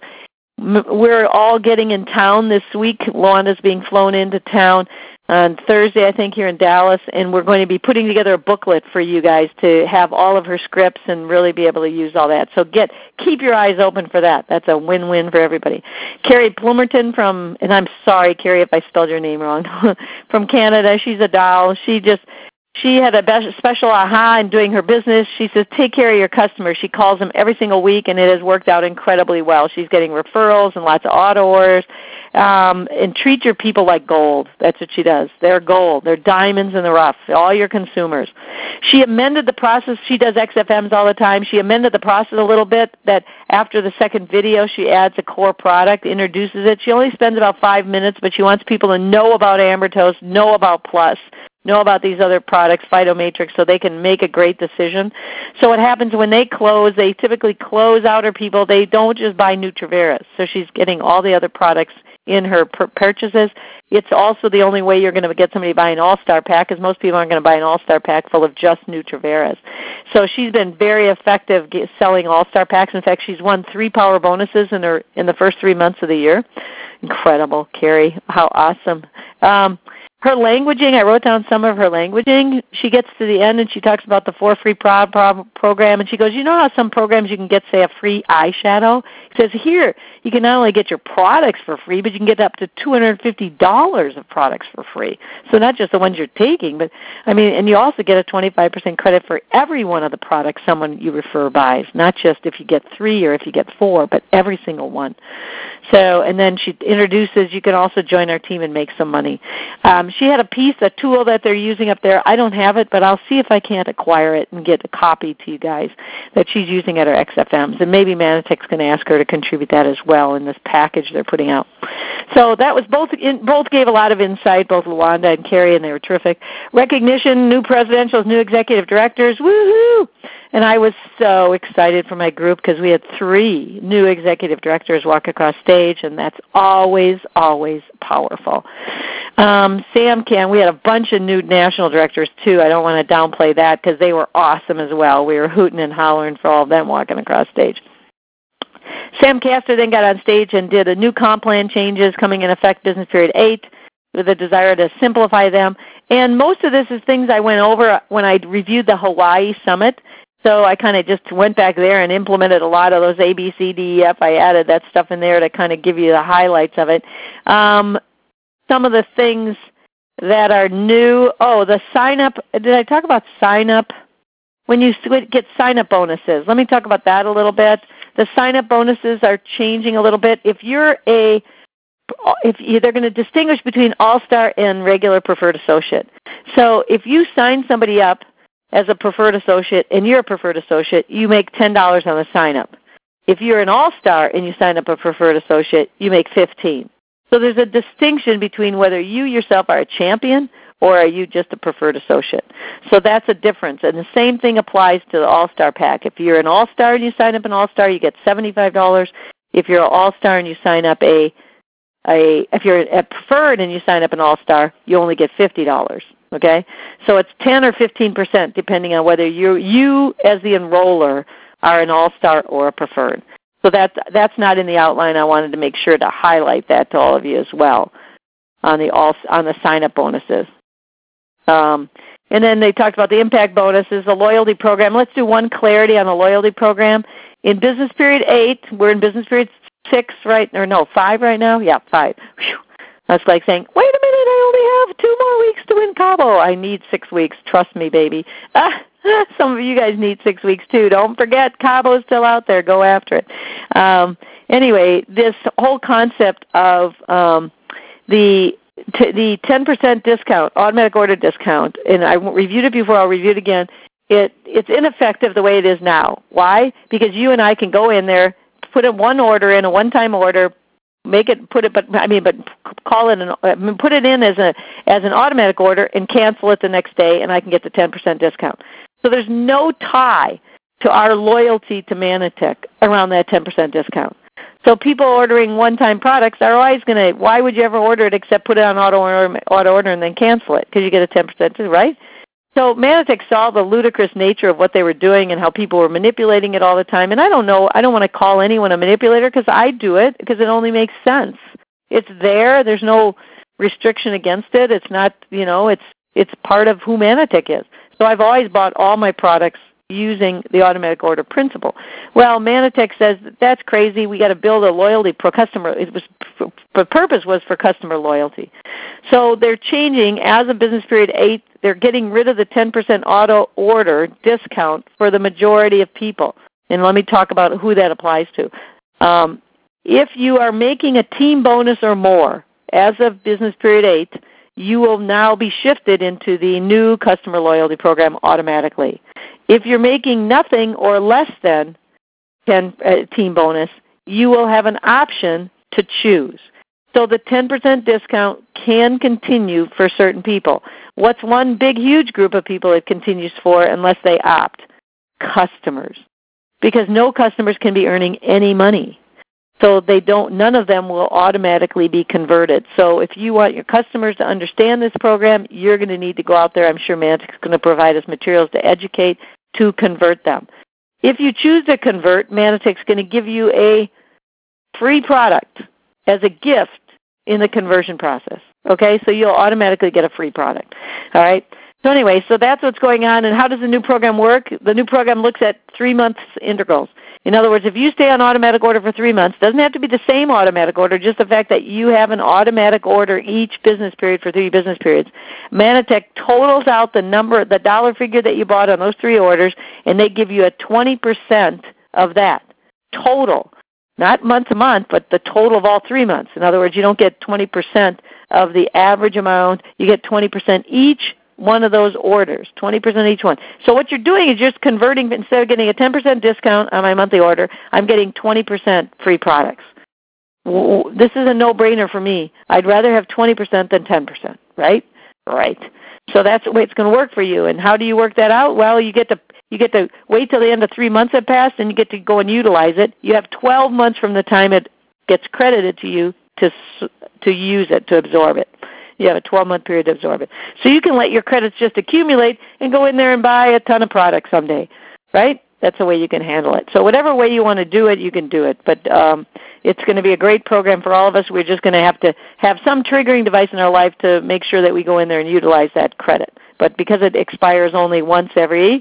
We're all getting in town this week. LaWanda's being flown into town on Thursday, I think, here in Dallas, and we're going to be putting together a booklet for you guys to have all of her scripts and really be able to use all that. So get keep your eyes open for that. That's a win-win for everybody. Carrie Plumerton from, and I'm sorry, Carrie, if I spelled your name wrong, from Canada. She's a doll. She just, she had a special aha in doing her business. She says, take care of your customers. She calls them every single week, and it has worked out incredibly well. She's getting referrals and lots of auto orders. Um, and treat your people like gold. That's what she does. They're gold. They're diamonds in the rough, all your consumers. She amended the process. She does X F Ms all the time. She amended the process a little bit that after the second video, she adds a core product, introduces it. She only spends about five minutes, but she wants people to know about Ambertose, know about Plus, know about these other products, Phytomatrix, so they can make a great decision. So what happens when they close, they typically close out her people. They don't just buy Nutraveris. So she's getting all the other products in her purchases. It's also the only way you're going to get somebody to buy an All-Star pack, because most people aren't going to buy an All-Star pack full of just Nutraveris. So she's been very effective selling All-Star packs. In fact, she's won three power bonuses in her in the first three months of the year. Incredible, Carrie. How awesome. Um, Her languaging, I wrote down some of her languaging. She gets to the end and she talks about the For Free pro- pro- program, and she goes, you know how some programs you can get, say, a free eyeshadow? She says, here, you can not only get your products for free, but you can get up to two hundred fifty dollars of products for free. So not just the ones you're taking, but, I mean, and you also get a twenty-five percent credit for every one of the products someone you refer buys, not just if you get three or if you get four, but every single one. So, and then she introduces, you can also join our team and make some money. Um, she had a piece, a tool that they're using up there. I don't have it, but I'll see if I can't acquire it and get a copy to you guys that she's using at her X F Ms. And maybe Manatech's going to ask her to contribute that as well in this package they're putting out. So that was both, in, both gave a lot of insight, both LaWanda and Carrie, and they were terrific. Recognition, new presidentials, new executive directors, woohoo! And I was so excited for my group because we had three new executive directors walk across stage, and that's always, always powerful. Um, SamCan, we had a bunch of new national directors, too. I don't want to downplay that because they were awesome as well. We were hooting and hollering for all of them walking across stage. Sam Castor then got on stage and did a new comp plan changes coming in effect business period eight with a desire to simplify them. And most of this is things I went over when I reviewed the Hawaii Summit. So I kind of just went back there and implemented a lot of those A, B, C, D, E, F. I added that stuff in there to kind of give you the highlights of it. Um, some of the things that are new. Oh, the sign-up. Did I talk about sign-up? When you get sign-up bonuses. Let me talk about that a little bit. The sign-up bonuses are changing a little bit. If you're a, if you, they're going to distinguish between All-Star and regular preferred associate. So if you sign somebody up as a preferred associate and you're a preferred associate, you make ten dollars on the sign-up. If you're an All-Star and you sign up a preferred associate, you make fifteen dollars. So there's a distinction between whether you yourself are a champion or are you just a preferred associate. So that's a difference. And the same thing applies to the All-Star Pack. If you're an All-Star and you sign up an All-Star, you get seventy-five dollars. If you're an All-Star and you sign up a, a if you're a preferred and you sign up an All-Star, you only get fifty dollars. Okay? So it's ten or fifteen percent depending on whether you you as the enroller are an All-Star or a preferred. So that's, that's not in the outline. I wanted to make sure to highlight that to all of you as well on the all, on the sign-up bonuses. Um, and then they talked about the impact bonuses, the loyalty program. Let's do one clarity on the loyalty program. In business period eight, we're in business period six, right? Or no, five right now? Yeah, five. Whew. That's like saying, wait a minute, I only have two more weeks to win Cabo. I need six weeks. Trust me, baby. Ah, some of you guys need six weeks too. Don't forget, Cabo's still out there. Go after it. Um, anyway, this whole concept of um, the T- the ten percent discount, automatic order discount, and I reviewed it before, I'll review it again, it, it's ineffective the way it is now. Why? Because you and I can go in there, put in one order in, a one-time order, make it, put it, but I mean, but call it, an, I mean, put it in as a as an automatic order and cancel it the next day, and I can get the ten percent discount. So there's no tie to our loyalty to Manatech around that ten percent discount. So people ordering one-time products are always going to, why would you ever order it except put it on auto order, auto order and then cancel it because you get a ten percent, right? So Manatech saw the ludicrous nature of what they were doing and how people were manipulating it all the time. And I don't know, I don't want to call anyone a manipulator because I do it because it only makes sense. It's there. There's no restriction against it. It's not, you know, it's it's part of who Manatech is. So I've always bought all my products using the automatic order principle. Well, Manatech says that's crazy. We got to build a loyalty pro customer. It was the purpose was for customer loyalty. So they're changing as of business period eight. They're getting rid of the ten percent auto order discount for the majority of people. And let me talk about who that applies to. Um, if you are making a team bonus or more as of business period eight, you will now be shifted into the new customer loyalty program automatically. If you're making nothing or less than ten uh, team bonus, you will have an option to choose. So the ten percent discount can continue for certain people. What's one big, huge group of people it continues for unless they opt? Customers. Because no customers can be earning any money. So they don't, none of them will automatically be converted. So if you want your customers to understand this program, you're going to need to go out there. I'm sure Manatech's going to provide us materials to educate, to convert them. If you choose to convert, Manatech's going to give you a free product as a gift in the conversion process. Okay, so you'll automatically get a free product. All right. So anyway, so that's what's going on. And how does the new program work? The new program looks at three months integrals. In other words, if you stay on automatic order for three months, it doesn't have to be the same automatic order, just the fact that you have an automatic order each business period for three business periods. Manatech totals out the number, the dollar figure that you bought on those three orders, and they give you a twenty percent of that total. Not month to month, but the total of all three months. In other words, you don't get twenty percent of the average amount. You get twenty percent each one of those orders, twenty percent each one. So what you're doing is just converting, instead of getting a ten percent discount on my monthly order, I'm getting twenty percent free products. This is a no-brainer for me. I'd rather have twenty percent than ten percent, right? Right. So that's the way it's going to work for you. And how do you work that out? Well, you get to you get to wait till the end of three months have passed, and you get to go and utilize it. You have twelve months from the time it gets credited to you to to use it, to absorb it. You have a twelve-month period to absorb it. So you can let your credits just accumulate and go in there and buy a ton of products someday, right? That's the way you can handle it. So whatever way you want to do it, you can do it. But um, it's going to be a great program for all of us. We're just going to have to have some triggering device in our life to make sure that we go in there and utilize that credit. But because it expires only once every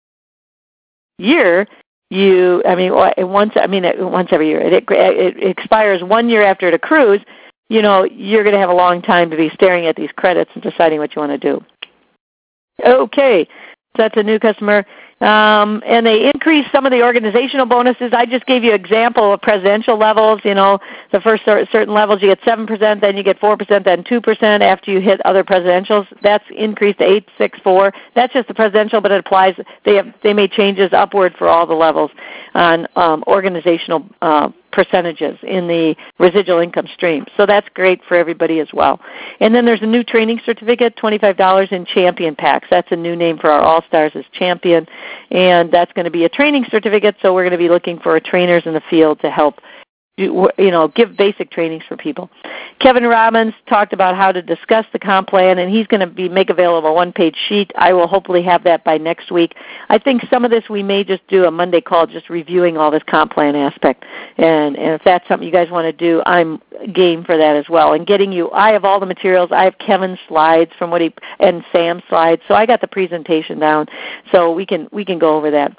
year, you, I mean, once, I mean, once every year. It, it, it expires one year after it accrues. you know, you're going to have a long time to be staring at these credits and deciding what you want to do. Okay, so that's a new customer. Um, and they increased some of the organizational bonuses. I just gave you an example of presidential levels. You know, the first certain levels you get seven percent, then you get four percent, then two percent after you hit other presidentials. That's increased to eight six four. That's just the presidential, but it applies. They have they made changes upward for all the levels on um, organizational uh, percentages in the residual income stream. So that's great for everybody as well. And then there's a new training certificate, twenty-five dollars in Champion Packs. That's a new name for our All-Stars is Champion. And that's going to be a training certificate, so we're going to be looking for trainers in the field to help do, you know, give basic trainings for people. Kevin Robbins talked about how to discuss the comp plan, and he's going to be make available a one-page sheet. I will hopefully have that by next week. I think some of this we may just do a Monday call just reviewing all this comp plan aspect. And, and if that's something you guys want to do, I'm game for that as well. And getting you, I have all the materials. I have Kevin's slides from what he, and Sam's slides, so I got the presentation down, so we can we can go over that.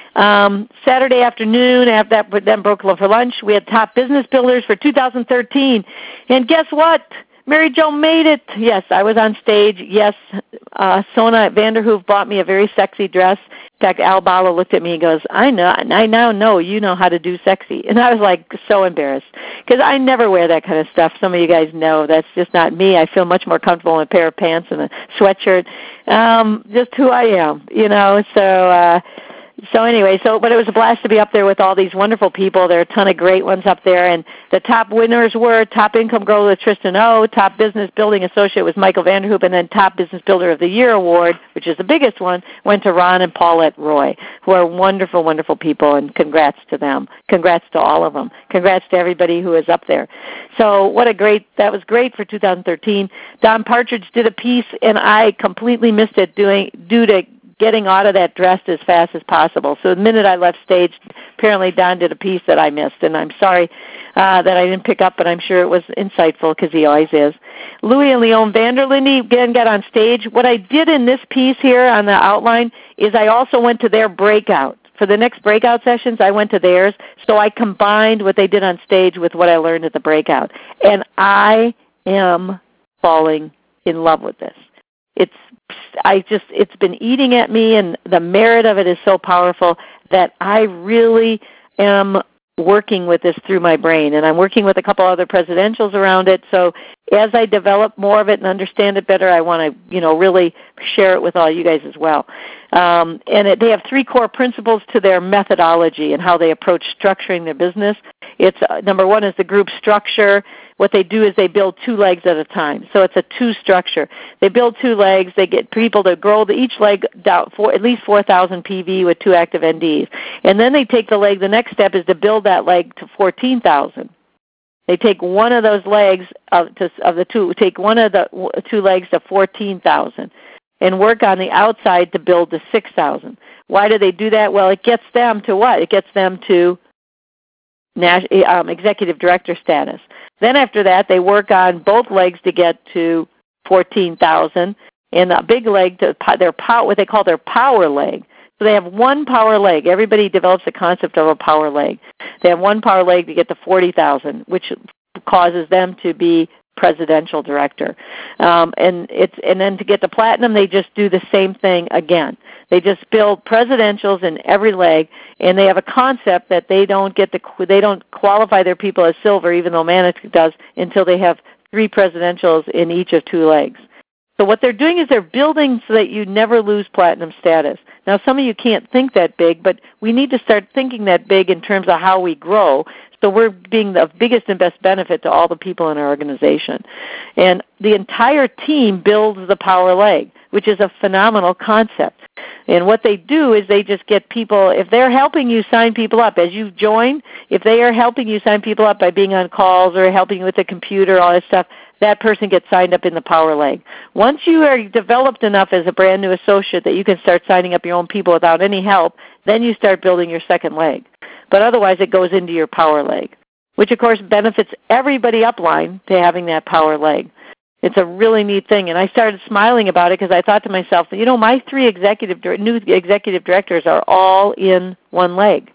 Um, Saturday afternoon, after that, then broke for lunch, we had top business builders for two thousand thirteen. And guess what? Mary Jo made it. Yes, I was on stage. Yes, uh, Sona Vanderhoof bought me a very sexy dress. In fact, Al Bala looked at me and goes, I know, I now know you know how to do sexy. And I was like so embarrassed because I never wear that kind of stuff. Some of you guys know that's just not me. I feel much more comfortable in a pair of pants and a sweatshirt. Um, just who I am, you know. So, uh, So anyway, so but it was a blast to be up there with all these wonderful people. There are a ton of great ones up there, and the top winners were Top Income Girl with Tristan O, Top Business Building Associate with Michael Vanderhoop, and then Top Business Builder of the Year Award, which is the biggest one, went to Ron and Paulette Roy, who are wonderful, wonderful people, and congrats to them. Congrats to all of them. Congrats to everybody who is up there. So what a great, that was great for two thousand thirteen. Don Partridge did a piece, and I completely missed it doing due to getting out of that dress as fast as possible. So the minute I left stage, apparently Don did a piece that I missed, and I'm sorry uh, that I didn't pick up, but I'm sure it was insightful because he always is. Louis and Leon Vanderlinde again got on stage. What I did in this piece here on the outline is I also went to their breakout. For the next breakout sessions, I went to theirs, so I combined what they did on stage with what I learned at the breakout. And I am falling in love with this. It's I just it's been eating at me, and the merit of it is so powerful that I really am working with this through my brain, and I'm working with a couple other presidentials around it. So as I develop more of it and understand it better, I want to you know really share it with all you guys as well. Um, and it, they have three core principles to their methodology and how they approach structuring their business. It's uh, number one is the group structure. What they do is they build two legs at a time. So it's a two structure. They build two legs. They get people to grow the, each leg down for at least four thousand P V with two active N Ds. And then they take the leg, the next step is to build that leg to fourteen thousand. They take one of those legs of, to, of the two, take one of the two legs to fourteen thousand and work on the outside to build to six thousand. Why do they do that? Well, it gets them to what? It gets them to um, executive director status. Then after that, they work on both legs to get to fourteen thousand, and a big leg to their power, what they call their power leg. So they have one power leg. Everybody develops a concept of a power leg. They have one power leg to get to forty thousand, which causes them to be presidential director. Um, and it's and then to get to platinum, they just do the same thing again. They just build presidentials in every leg, and they have a concept that they don't get the they don't qualify their people as silver, even though Manic does, until they have three presidentials in each of two legs. So what they're doing is they're building so that you never lose platinum status. Now, some of you can't think that big, but we need to start thinking that big in terms of how we grow. So we're being the biggest and best benefit to all the people in our organization. And the entire team builds the power leg, which is a phenomenal concept. And what they do is they just get people, if they're helping you sign people up as you join, if they are helping you sign people up by being on calls or helping you with the computer, all this stuff, that person gets signed up in the power leg. Once you are developed enough as a brand new associate that you can start signing up your own people without any help, then you start building your second leg. But otherwise it goes into your power leg, which of course benefits everybody upline to having that power leg. It's a really neat thing, and I started smiling about it because I thought to myself, you know, my three executive new executive directors are all in one leg.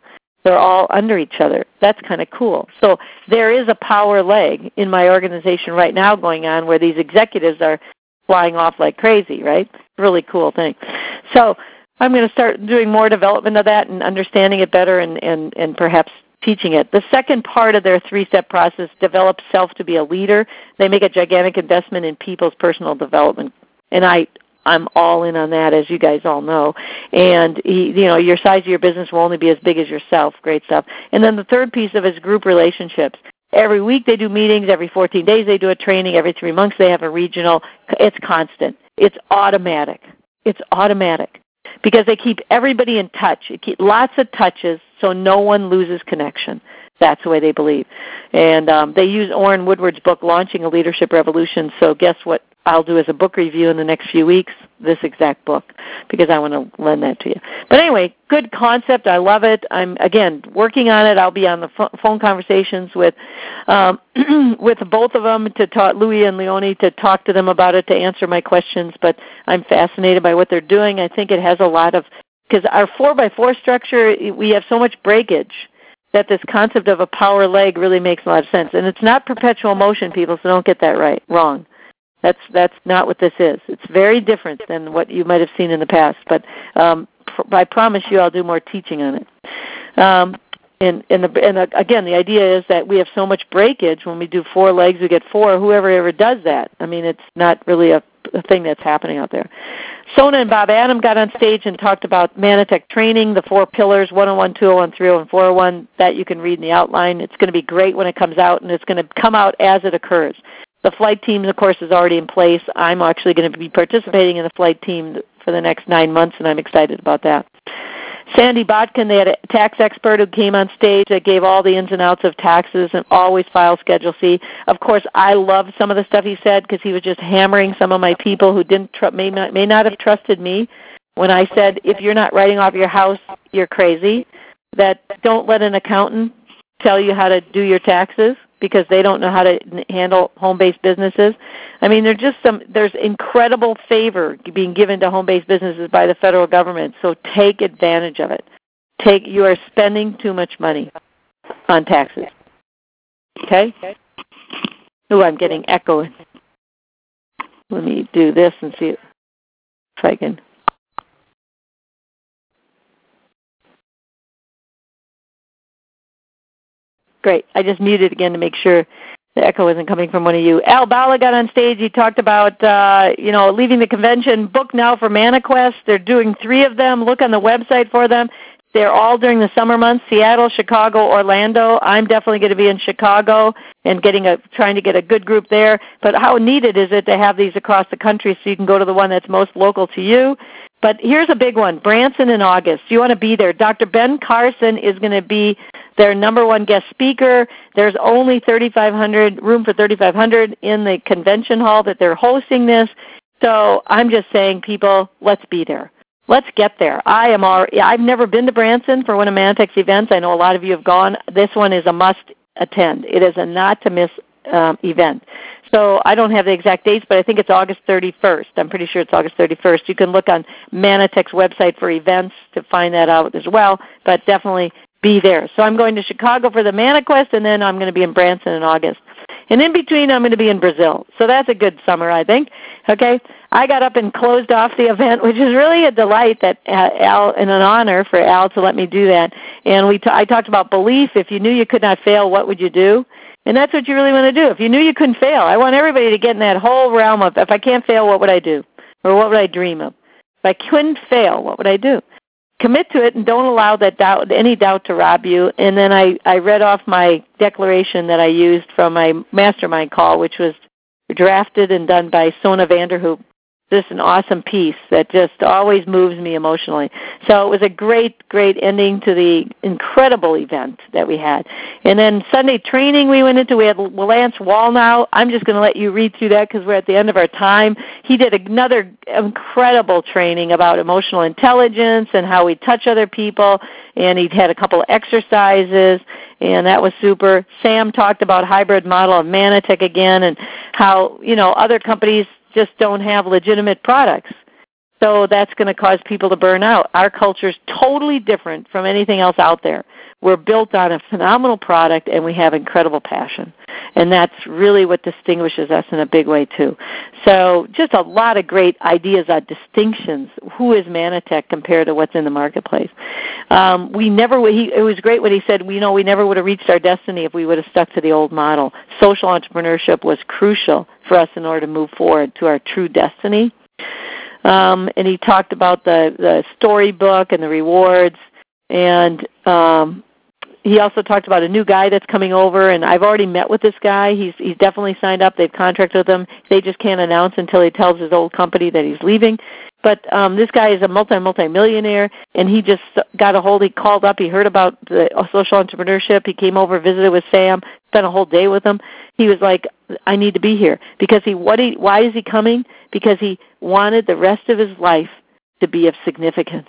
They're all under each other. That's kind of cool. So there is a power leg in my organization right now going on where these executives are flying off like crazy, right? Really cool thing. So I'm going to start doing more development of that and understanding it better and, and, and perhaps teaching it. The second part of their three-step process, develop self to be a leader. They make a gigantic investment in people's personal development. And I, I'm all in on that, as you guys all know. And, you know, your size of your business will only be as big as yourself. Great stuff. And then the third piece of it is group relationships. Every week they do meetings. Every fourteen days they do a training. Every three months they have a regional. It's constant. It's automatic. It's automatic because they keep everybody in touch. It keep lots of touches so no one loses connection. That's the way they believe. And um, they use Orrin Woodward's book, Launching a Leadership Revolution. So guess what I'll do as a book review in the next few weeks? This exact book, because I want to lend that to you. But anyway, good concept. I love it. I'm, again, working on it. I'll be on the phone conversations with um, with both of them, to talk, Louie and Leonie, to talk to them about it, to answer my questions. But I'm fascinated by what they're doing. I think it has a lot of, because our four by four structure, we have so much breakage that this concept of a power leg really makes a lot of sense. And it's not perpetual motion, people, so don't get that right, wrong. That's that's not what this is. It's very different than what you might have seen in the past. But um, pr- I promise you I'll do more teaching on it. Um, and and, the, and the, again, the idea is that we have so much breakage. When we do four legs, we get four. Whoever ever does that, I mean, it's not really a, a thing that's happening out there. Sona and Bob Adam got on stage and talked about Manatech training, the four pillars, one oh one, two oh one, three oh one, four oh one. That you can read in the outline. It's going to be great when it comes out, and it's going to come out as it occurs. The flight team, of course, is already in place. I'm actually going to be participating in the flight team for the next nine months, and I'm excited about that. Sandy Botkin, they had a tax expert who came on stage that gave all the ins and outs of taxes and always file Schedule C. Of course, I loved some of the stuff he said because he was just hammering some of my people who didn't tr- may not may not have trusted me when I said, if you're not writing off your house, you're crazy. That don't let an accountant tell you how to do your taxes, because they don't know how to handle home-based businesses. I mean, there's just some, there's incredible favor being given to home-based businesses by the federal government, so take advantage of it. Take, you are spending too much money on taxes. Okay? Ooh, I'm getting echo. Let me do this and see if I can. Great. I just muted again to make sure the echo isn't coming from one of you. Al Bala got on stage. He talked about, uh, you know, leaving the convention. Book now for ManaQuest. They're doing three of them. Look on the website for them. They're all during the summer months, Seattle, Chicago, Orlando. I'm definitely going to be in Chicago and getting a trying to get a good group there. But how needed is it to have these across the country so you can go to the one that's most local to you? But here's a big one, Branson in August. You want to be there. Doctor Ben Carson is going to be their number one guest speaker. There's only thirty-five hundred, room for thirty-five hundred in the convention hall that they're hosting this. So I'm just saying, people, let's be there. Let's get there. I am already, I've never been to Branson for one of Manatech's events. I know a lot of you have gone. This one is a must attend. It is a not to miss um, event. So I don't have the exact dates, but I think it's August thirty-first. I'm pretty sure it's August thirty-first. You can look on Manatech's website for events to find that out as well, but definitely be there. So I'm going to Chicago for the ManaQuest, and then I'm going to be in Branson in August. And in between, I'm going to be in Brazil. So that's a good summer, I think. Okay, I got up and closed off the event, which is really a delight that uh, Al, and an honor for Al to let me do that. And we t- I talked about belief. If you knew you could not fail, what would you do? And that's what you really want to do. If you knew you couldn't fail, I want everybody to get in that whole realm of, if I can't fail, what would I do? Or what would I dream of? If I couldn't fail, what would I do? Commit to it and don't allow that doubt, any doubt to rob you. And then I, I read off my declaration that I used from my mastermind call, which was drafted and done by Sona Vanderhoop. This is an awesome piece that just always moves me emotionally. So it was a great, great ending to the incredible event that we had. And then Sunday training we went into, we had Lance Wallnow. I'm just going to let you read through that because we're at the end of our time. He did another incredible training about emotional intelligence and how we touch other people, and he had a couple of exercises, and that was super. Sam talked about hybrid model of Manatech again and how, you know, other companies just don't have legitimate products. So that's going to cause people to burn out. Our culture is totally different from anything else out there. We're built on a phenomenal product, and we have incredible passion. And that's really what distinguishes us in a big way, too. So just a lot of great ideas on distinctions. Who is Manatech compared to what's in the marketplace? Um, we never. He, it was great what he said. You know, we never would have reached our destiny if we would have stuck to the old model. Social entrepreneurship was crucial for us in order to move forward to our true destiny. Um, and he talked about the, the storybook and the rewards. And um, he also talked about a new guy that's coming over, and I've already met with this guy. He's he's definitely signed up. They've contracted with him. They just can't announce until he tells his old company that he's leaving. But um, this guy is a multi multi millionaire, and he just got a hold. He called up. He heard about the social entrepreneurship. He came over, visited with Sam, spent a whole day with him. He was like, "I need to be here," because he what he why is he coming? Because he wanted the rest of his life to be of significance.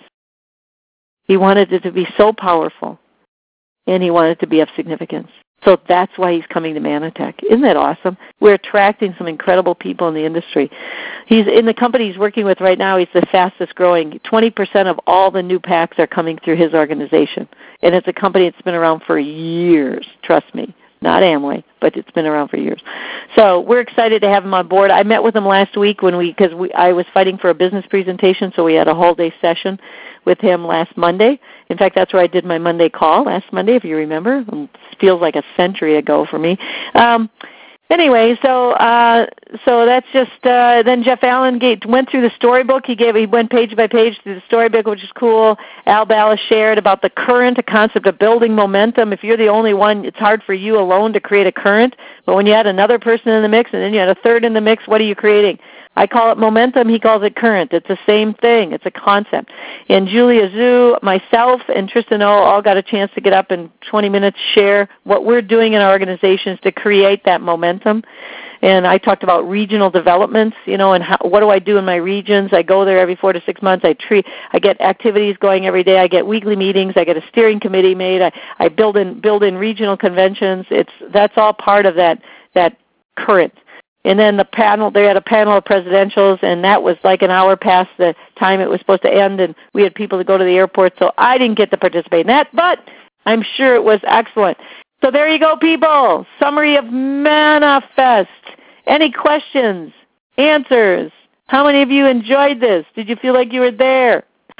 He wanted it to be so powerful, and he wanted it to be of significance. So that's why he's coming to Manatech. Isn't that awesome? We're attracting some incredible people in the industry. He's in the company he's working with right now. He's the fastest growing. twenty percent of all the new packs are coming through his organization, and it's a company that's been around for years. Trust me. Not Amway, but it's been around for years. So we're excited to have him on board. I met with him last week when we, because we, I was fighting for a business presentation, so we had a whole day session with him last Monday. In fact, that's where I did my Monday call last Monday, if you remember. It feels like a century ago for me. Um, anyway, so uh, so that's just, uh, then Jeff Allen gave, went through the storybook. He gave he went page by page through the storybook, which is cool. Al Ballas shared about the current, a concept of building momentum. If you're the only one, it's hard for you alone to create a current. But when you add another person in the mix and then you add a third in the mix, what are you creating? I call it momentum. He calls it current. It's the same thing. It's a concept. And Julia Zhu, myself, and Tristan O all got a chance to get up in twenty minutes, share what we're doing in our organizations to create that momentum. And I talked about regional developments, you know, and how, what do I do in my regions? I go there every four to six months. I treat, I get activities going every day. I get weekly meetings. I get a steering committee made. I, I build in build in regional conventions. It's that's all part of that that current. And then the panel, they had a panel of presidentials, and that was like an hour past the time it was supposed to end, and we had people to go to the airport, so I didn't get to participate in that, but I'm sure it was excellent. So there you go, people. Summary of Manifest. Any questions? Answers? How many of you enjoyed this? Did you feel like you were there?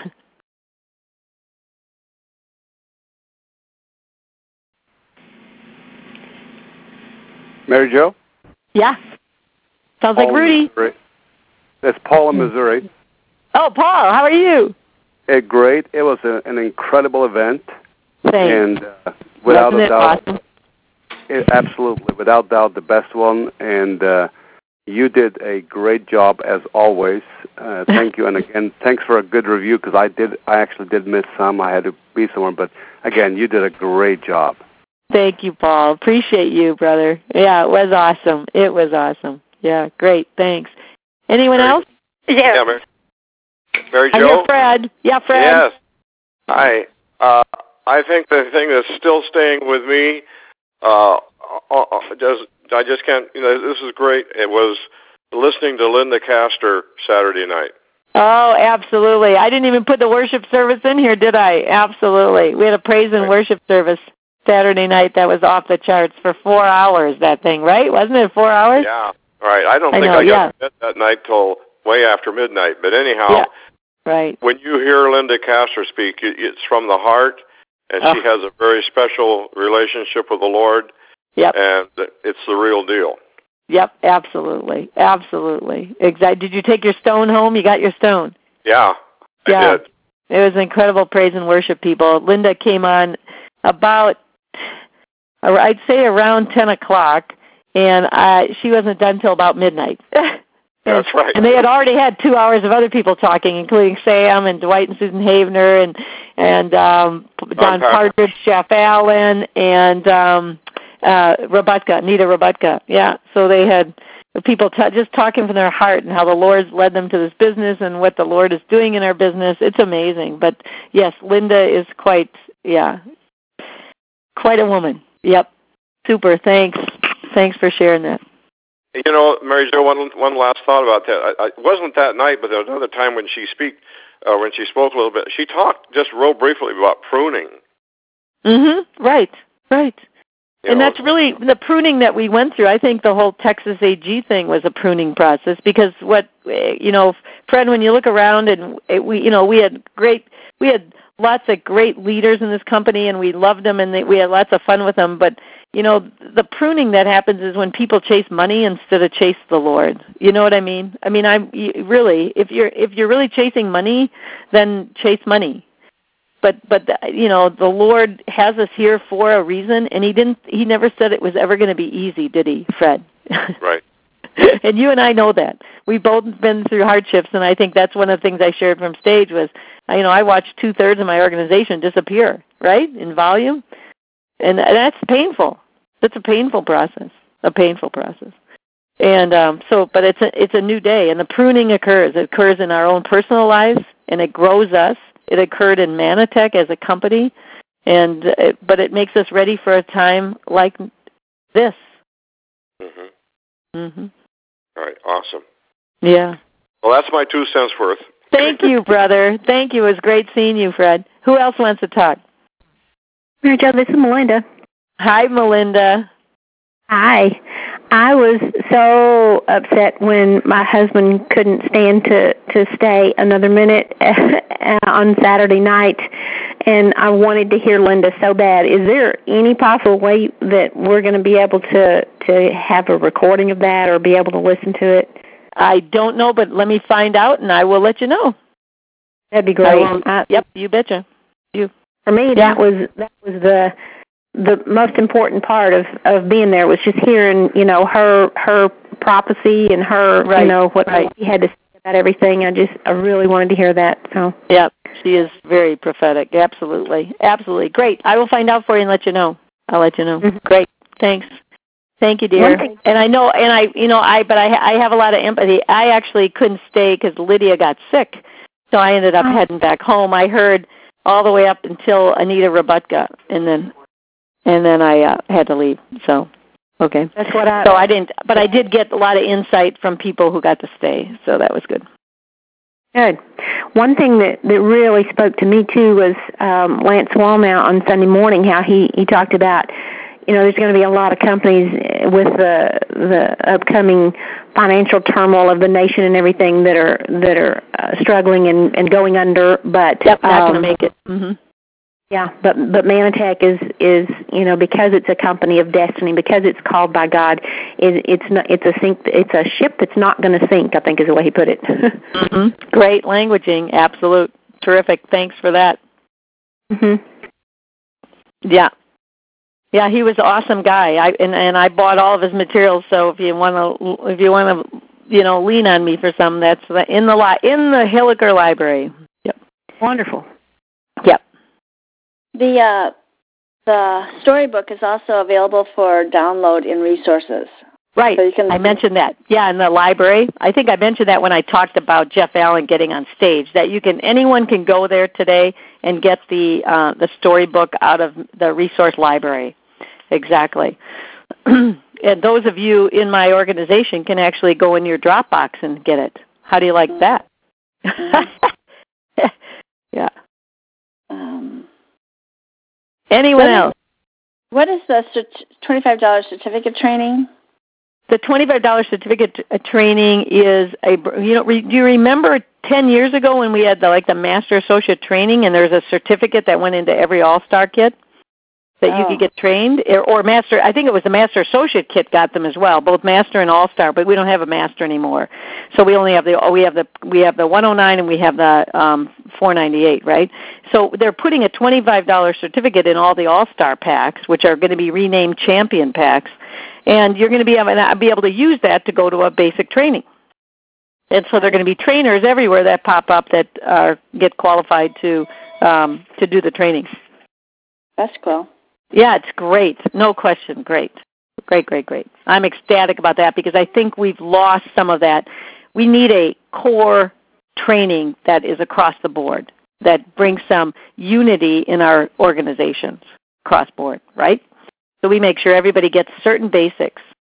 Mary Jo? Yeah. Sounds Paul like Rudy. Missouri. That's Paul in Missouri. Oh, Paul, how are you? Hey, great. It was a, an incredible event. Thanks. And uh, without Wasn't a it doubt, awesome? it, absolutely, without doubt, the best one. And uh, you did a great job as always. Uh, thank you. And again, thanks for a good review, because I did. I actually did miss some. I had to be somewhere, but again, you did a great job. Thank you, Paul. Appreciate you, brother. Yeah, it was awesome. It was awesome. Yeah, great. Thanks. Anyone Mary, else? Yeah. yeah Mary, Mary I Jo? hear Fred. Yeah, Fred. Yes. Hi. Uh, I think the thing that's still staying with me, uh, uh, just, I just can't, you know, this is great. It was listening to Linda Castor Saturday night. Oh, absolutely. I didn't even put the worship service in here, did I? Absolutely. We had a praise and right. worship service Saturday night that was off the charts for four hours, that thing, right? Wasn't it four hours? Yeah. Right. I don't I think know, I got yeah. to bed that night till way after midnight. But anyhow, yeah. right. when you hear Linda Castor speak, it's from the heart, and oh. she has a very special relationship with the Lord. Yep. And it's the real deal. Yep, absolutely. Absolutely. Exactly. Did you take your stone home? You got your stone? Yeah, I yeah. did. It was incredible praise and worship, people. Linda came on about, I'd say around ten o'clock. And uh, she wasn't done till about midnight. and, That's right. And they had already had two hours of other people talking, including Sam and Dwight and Susan Havener and and um, Don Partridge, Jeff Allen, and um, uh, Robutka, Nita Robutka. Yeah, so they had people t- just talking from their heart and how the Lord's led them to this business and what the Lord is doing in our business. It's amazing. But yes, Linda is quite, yeah, quite a woman. Yep. Super. Thanks. Thanks for sharing that. You know, Mary Jo, one one last thought about that. I, I, it wasn't that night, but there was another time when she speak, uh, when she spoke a little bit. She talked just real briefly about pruning. Mm-hmm. Right, right. You and know, that's really the pruning that we went through. I think the whole Texas A G thing was a pruning process because what, you know, Fred, when you look around and it, we, you know, we had great, we had lots of great leaders in this company and we loved them and they, we had lots of fun with them. But, you know, the pruning that happens is when people chase money instead of chase the Lord. You know what I mean? I mean, I'm really, if you're, if you're really chasing money, then chase money. But but you know, the Lord has us here for a reason, and He didn't. He never said it was ever going to be easy, did He, Fred? Right. And you and I know that. We've both been through hardships, and I think that's one of the things I shared from stage was, you know, I watched two thirds of my organization disappear, right, in volume, and that's painful. That's a painful process. A painful process. And um, so, but it's a it's a new day, and the pruning occurs. It occurs in our own personal lives, and it grows us. It occurred in Manatech as a company, and it, but it makes us ready for a time like this. Mm-hmm. Mm-hmm. All right, awesome. Yeah. Well, that's my two cents worth. Thank you, brother. Thank you. It was great seeing you, Fred. Who else wants to talk? Mary Jo, this is Melinda. Hi, Melinda. Hi. I was so upset when my husband couldn't stand to, to stay another minute on Saturday night, and I wanted to hear Linda so bad. Is there any possible way that we're going to be able to, to have a recording of that or be able to listen to it? I don't know, but let me find out, and I will let you know. That'd be great. I, yep, you betcha. You. For me, yeah. that was that was the the most important part of, of being there was just hearing, you know, her her prophecy and her, right, you know, what right. she had to say about everything. I just, I really wanted to hear that. So. Yep, she is very prophetic. Absolutely, absolutely. Great. I will find out for you and let you know. I'll let you know. Mm-hmm. Great. Thanks. Thank you, dear. And I know, and I, you know, I, but I, I have a lot of empathy. I actually couldn't stay because Lydia got sick, so I ended up oh. heading back home. I heard all the way up until Anita Rabutka, and then. And then I uh, had to leave. So, okay. That's what I. So I didn't, but I did get a lot of insight from people who got to stay. So that was good. Good. One thing that, that really spoke to me too was um, Lance Wallnau on Sunday morning. How he, he talked about, you know, there's going to be a lot of companies with the the upcoming financial turmoil of the nation and everything that are that are uh, struggling and, and going under. But yep, not um, going to make it. Mm-hmm. Yeah, but but Manatech is is you know, because it's a company of destiny, because it's called by God, it, it's not it's a sink it's a ship that's not going to sink, I think is the way he put it. Mm-hmm. Great languaging, absolute, terrific. Thanks for that. Mhm. Yeah, yeah, he was an awesome guy. I and, and I bought all of his materials. So if you want to if you want to you know lean on me for some, that's in the li- in the Hilliker Library. Yep. Wonderful. Yep. The uh, the storybook is also available for download in resources. Right. So you can I mentioned that. Yeah, in the library. I think I mentioned that when I talked about Jeff Allen getting on stage. That you can anyone can go there today and get the uh, the storybook out of the resource library. Exactly. And those of you in my organization can actually go in your Dropbox and get it. How do you like that? Mm-hmm. Yeah. Um. Anyone else? What is the twenty-five dollars certificate training? The twenty-five dollars certificate training is a, you know, do you remember ten years ago when we had the, like the Master Associate training and there's a certificate that went into every All-Star kit that oh. you could get trained? Or Master, I think it was the Master Associate kit got them as well, both Master and All-Star, but we don't have a Master anymore. So we only have the, we have the, we have the one oh nine and we have the um, four ninety-eight, right? So they're putting a twenty-five dollars certificate in all the All-Star packs, which are going to be renamed Champion packs, and you're going to be able, be able to use that to go to a basic training. And so there are going to be trainers everywhere that pop up that are, get qualified to um, to do the training. That's cool. Yeah, it's great. No question. Great. Great, great, great. I'm ecstatic about that because I think we've lost some of that. We need a core training that is across the board, that brings some unity in our organizations across board, right? So we make sure everybody gets certain basics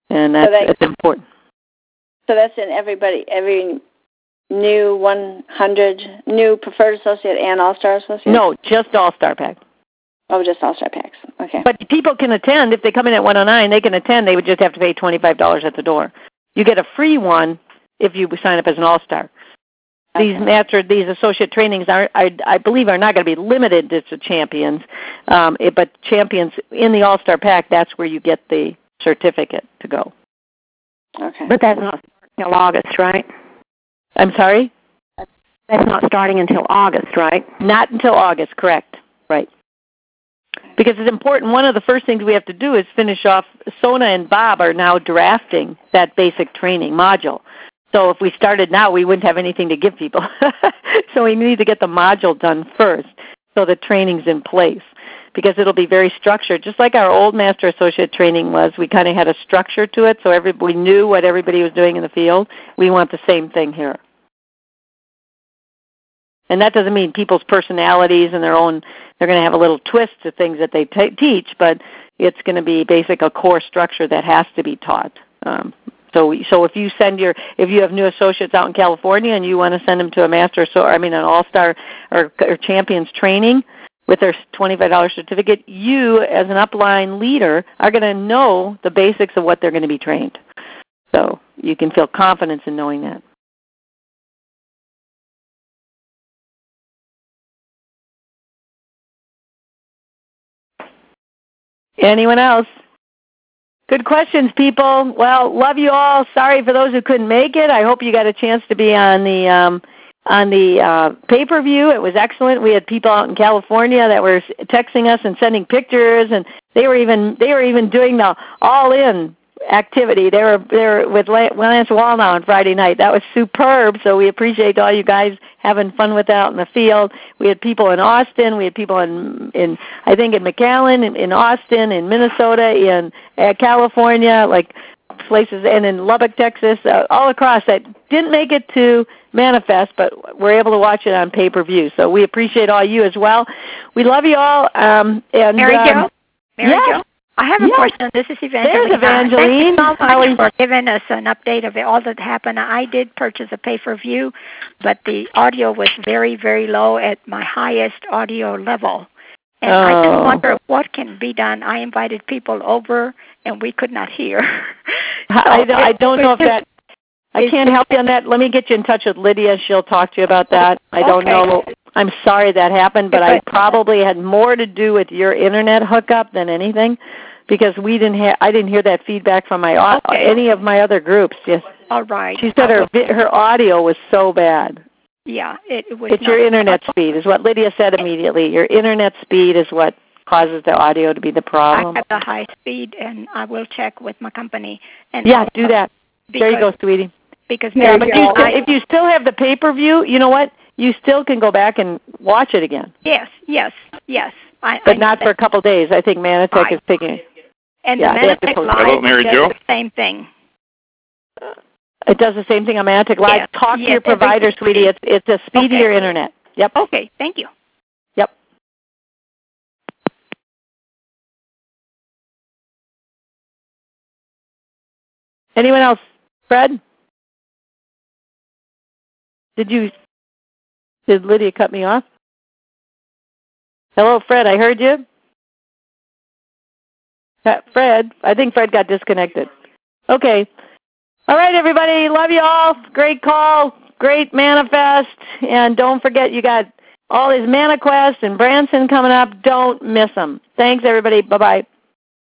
and that's, so that, that's important. So that's in everybody, every new one hundred, new preferred associate and all-star associate? No, just all-star pack. Oh, just all-star packs. Okay. But people can attend. If they come in at one oh nine, they can attend. They would just have to pay twenty-five dollars at the door. You get a free one if you sign up as an all-star. Okay. These master, these associate trainings are, I, I believe, are not going to be limited to champions, um, it, but champions in the all-star pack. That's where you get the certificate to go. Okay. But that's not until August, right? I'm sorry? That's not starting until August, right? Not until August, correct. Right. Because it's important. One of the first things we have to do is finish off. Sona and Bob are now drafting that basic training module. So if we started now, we wouldn't have anything to give people. So we need to get the module done first so the training's in place. Because it'll be very structured. Just like our old Master Associate training was, we kind of had a structure to it so everybody knew what everybody was doing in the field. We want the same thing here. And that doesn't mean people's personalities and their own, they're going to have a little twist to things that they t- teach, but it's going to be basic, a core structure that has to be taught. Um, so so if you send your, if you have new associates out in California and you want to send them to a Master, so I mean an All-Star or, or Champions training, with their twenty-five dollars certificate, you as an upline leader are going to know the basics of what they're going to be trained. So you can feel confidence in knowing that. Anyone else? Good questions, people. Well, love you all. Sorry for those who couldn't make it. I hope you got a chance to be on the um, on the uh, pay-per-view. It was excellent. We had people out in California that were texting us and sending pictures, and they were even they were even doing the all-in activity. They were they were with Lance Wallnau on Friday night. That was superb. So we appreciate all you guys having fun with that out in the field. We had people in Austin. We had people in in I think in McAllen, in, in Austin, in Minnesota, in uh, California, like places, and in Lubbock, Texas, uh, all across that didn't make it to Manifest, but we're able to watch it on pay-per-view. So we appreciate all you as well. We love you all. Um, and Mary um, Jo, Mary yes. Jo, I have a yes. question. This is Evangeline. There's Evangeline. Thank you so much How are you? for giving us an update of all that happened. I did purchase a pay-per-view, but the audio was very, very low at my highest audio level. And oh. I just wonder what can be done. I invited people over, and we could not hear. so I, don't, I don't know if that... I Is can't help you on that. Let me get you in touch with Lydia. She'll talk to you about that. I don't okay. know. I'm sorry that happened, but I probably had more to do with your internet hookup than anything, because we didn't ha- I didn't hear that feedback from my okay. any of my other groups. Just all right. She said her her audio was so bad. Yeah, it, it was. It's your internet speed, is what Lydia said immediately. Your internet speed is what causes the audio to be the problem. I have the high speed, and I will check with my company. And yeah, also, do that. There you go, sweetie. Because yeah, but you still, if you still have the pay-per-view, you know what? You still can go back and watch it again. Yes, yes, yes. I, but I not for a couple of days. I think Manatech right. is picking it. And yeah, the Manatech Live Hello, Mary does Jo? the same thing. It does the same thing on Manatech Live. Yes. Talk yes, to your provider, sweetie. It's it's a speedier okay. internet. Yep. Okay, thank you. Yep. Anyone else? Fred? Did you, did Lydia cut me off? Hello, Fred, I heard you. Fred, I think Fred got disconnected. Okay. All right, everybody, love you all. Great call, great manifest, and don't forget you got all these ManaQuest and Branson coming up. Don't miss them. Thanks, everybody. Bye-bye.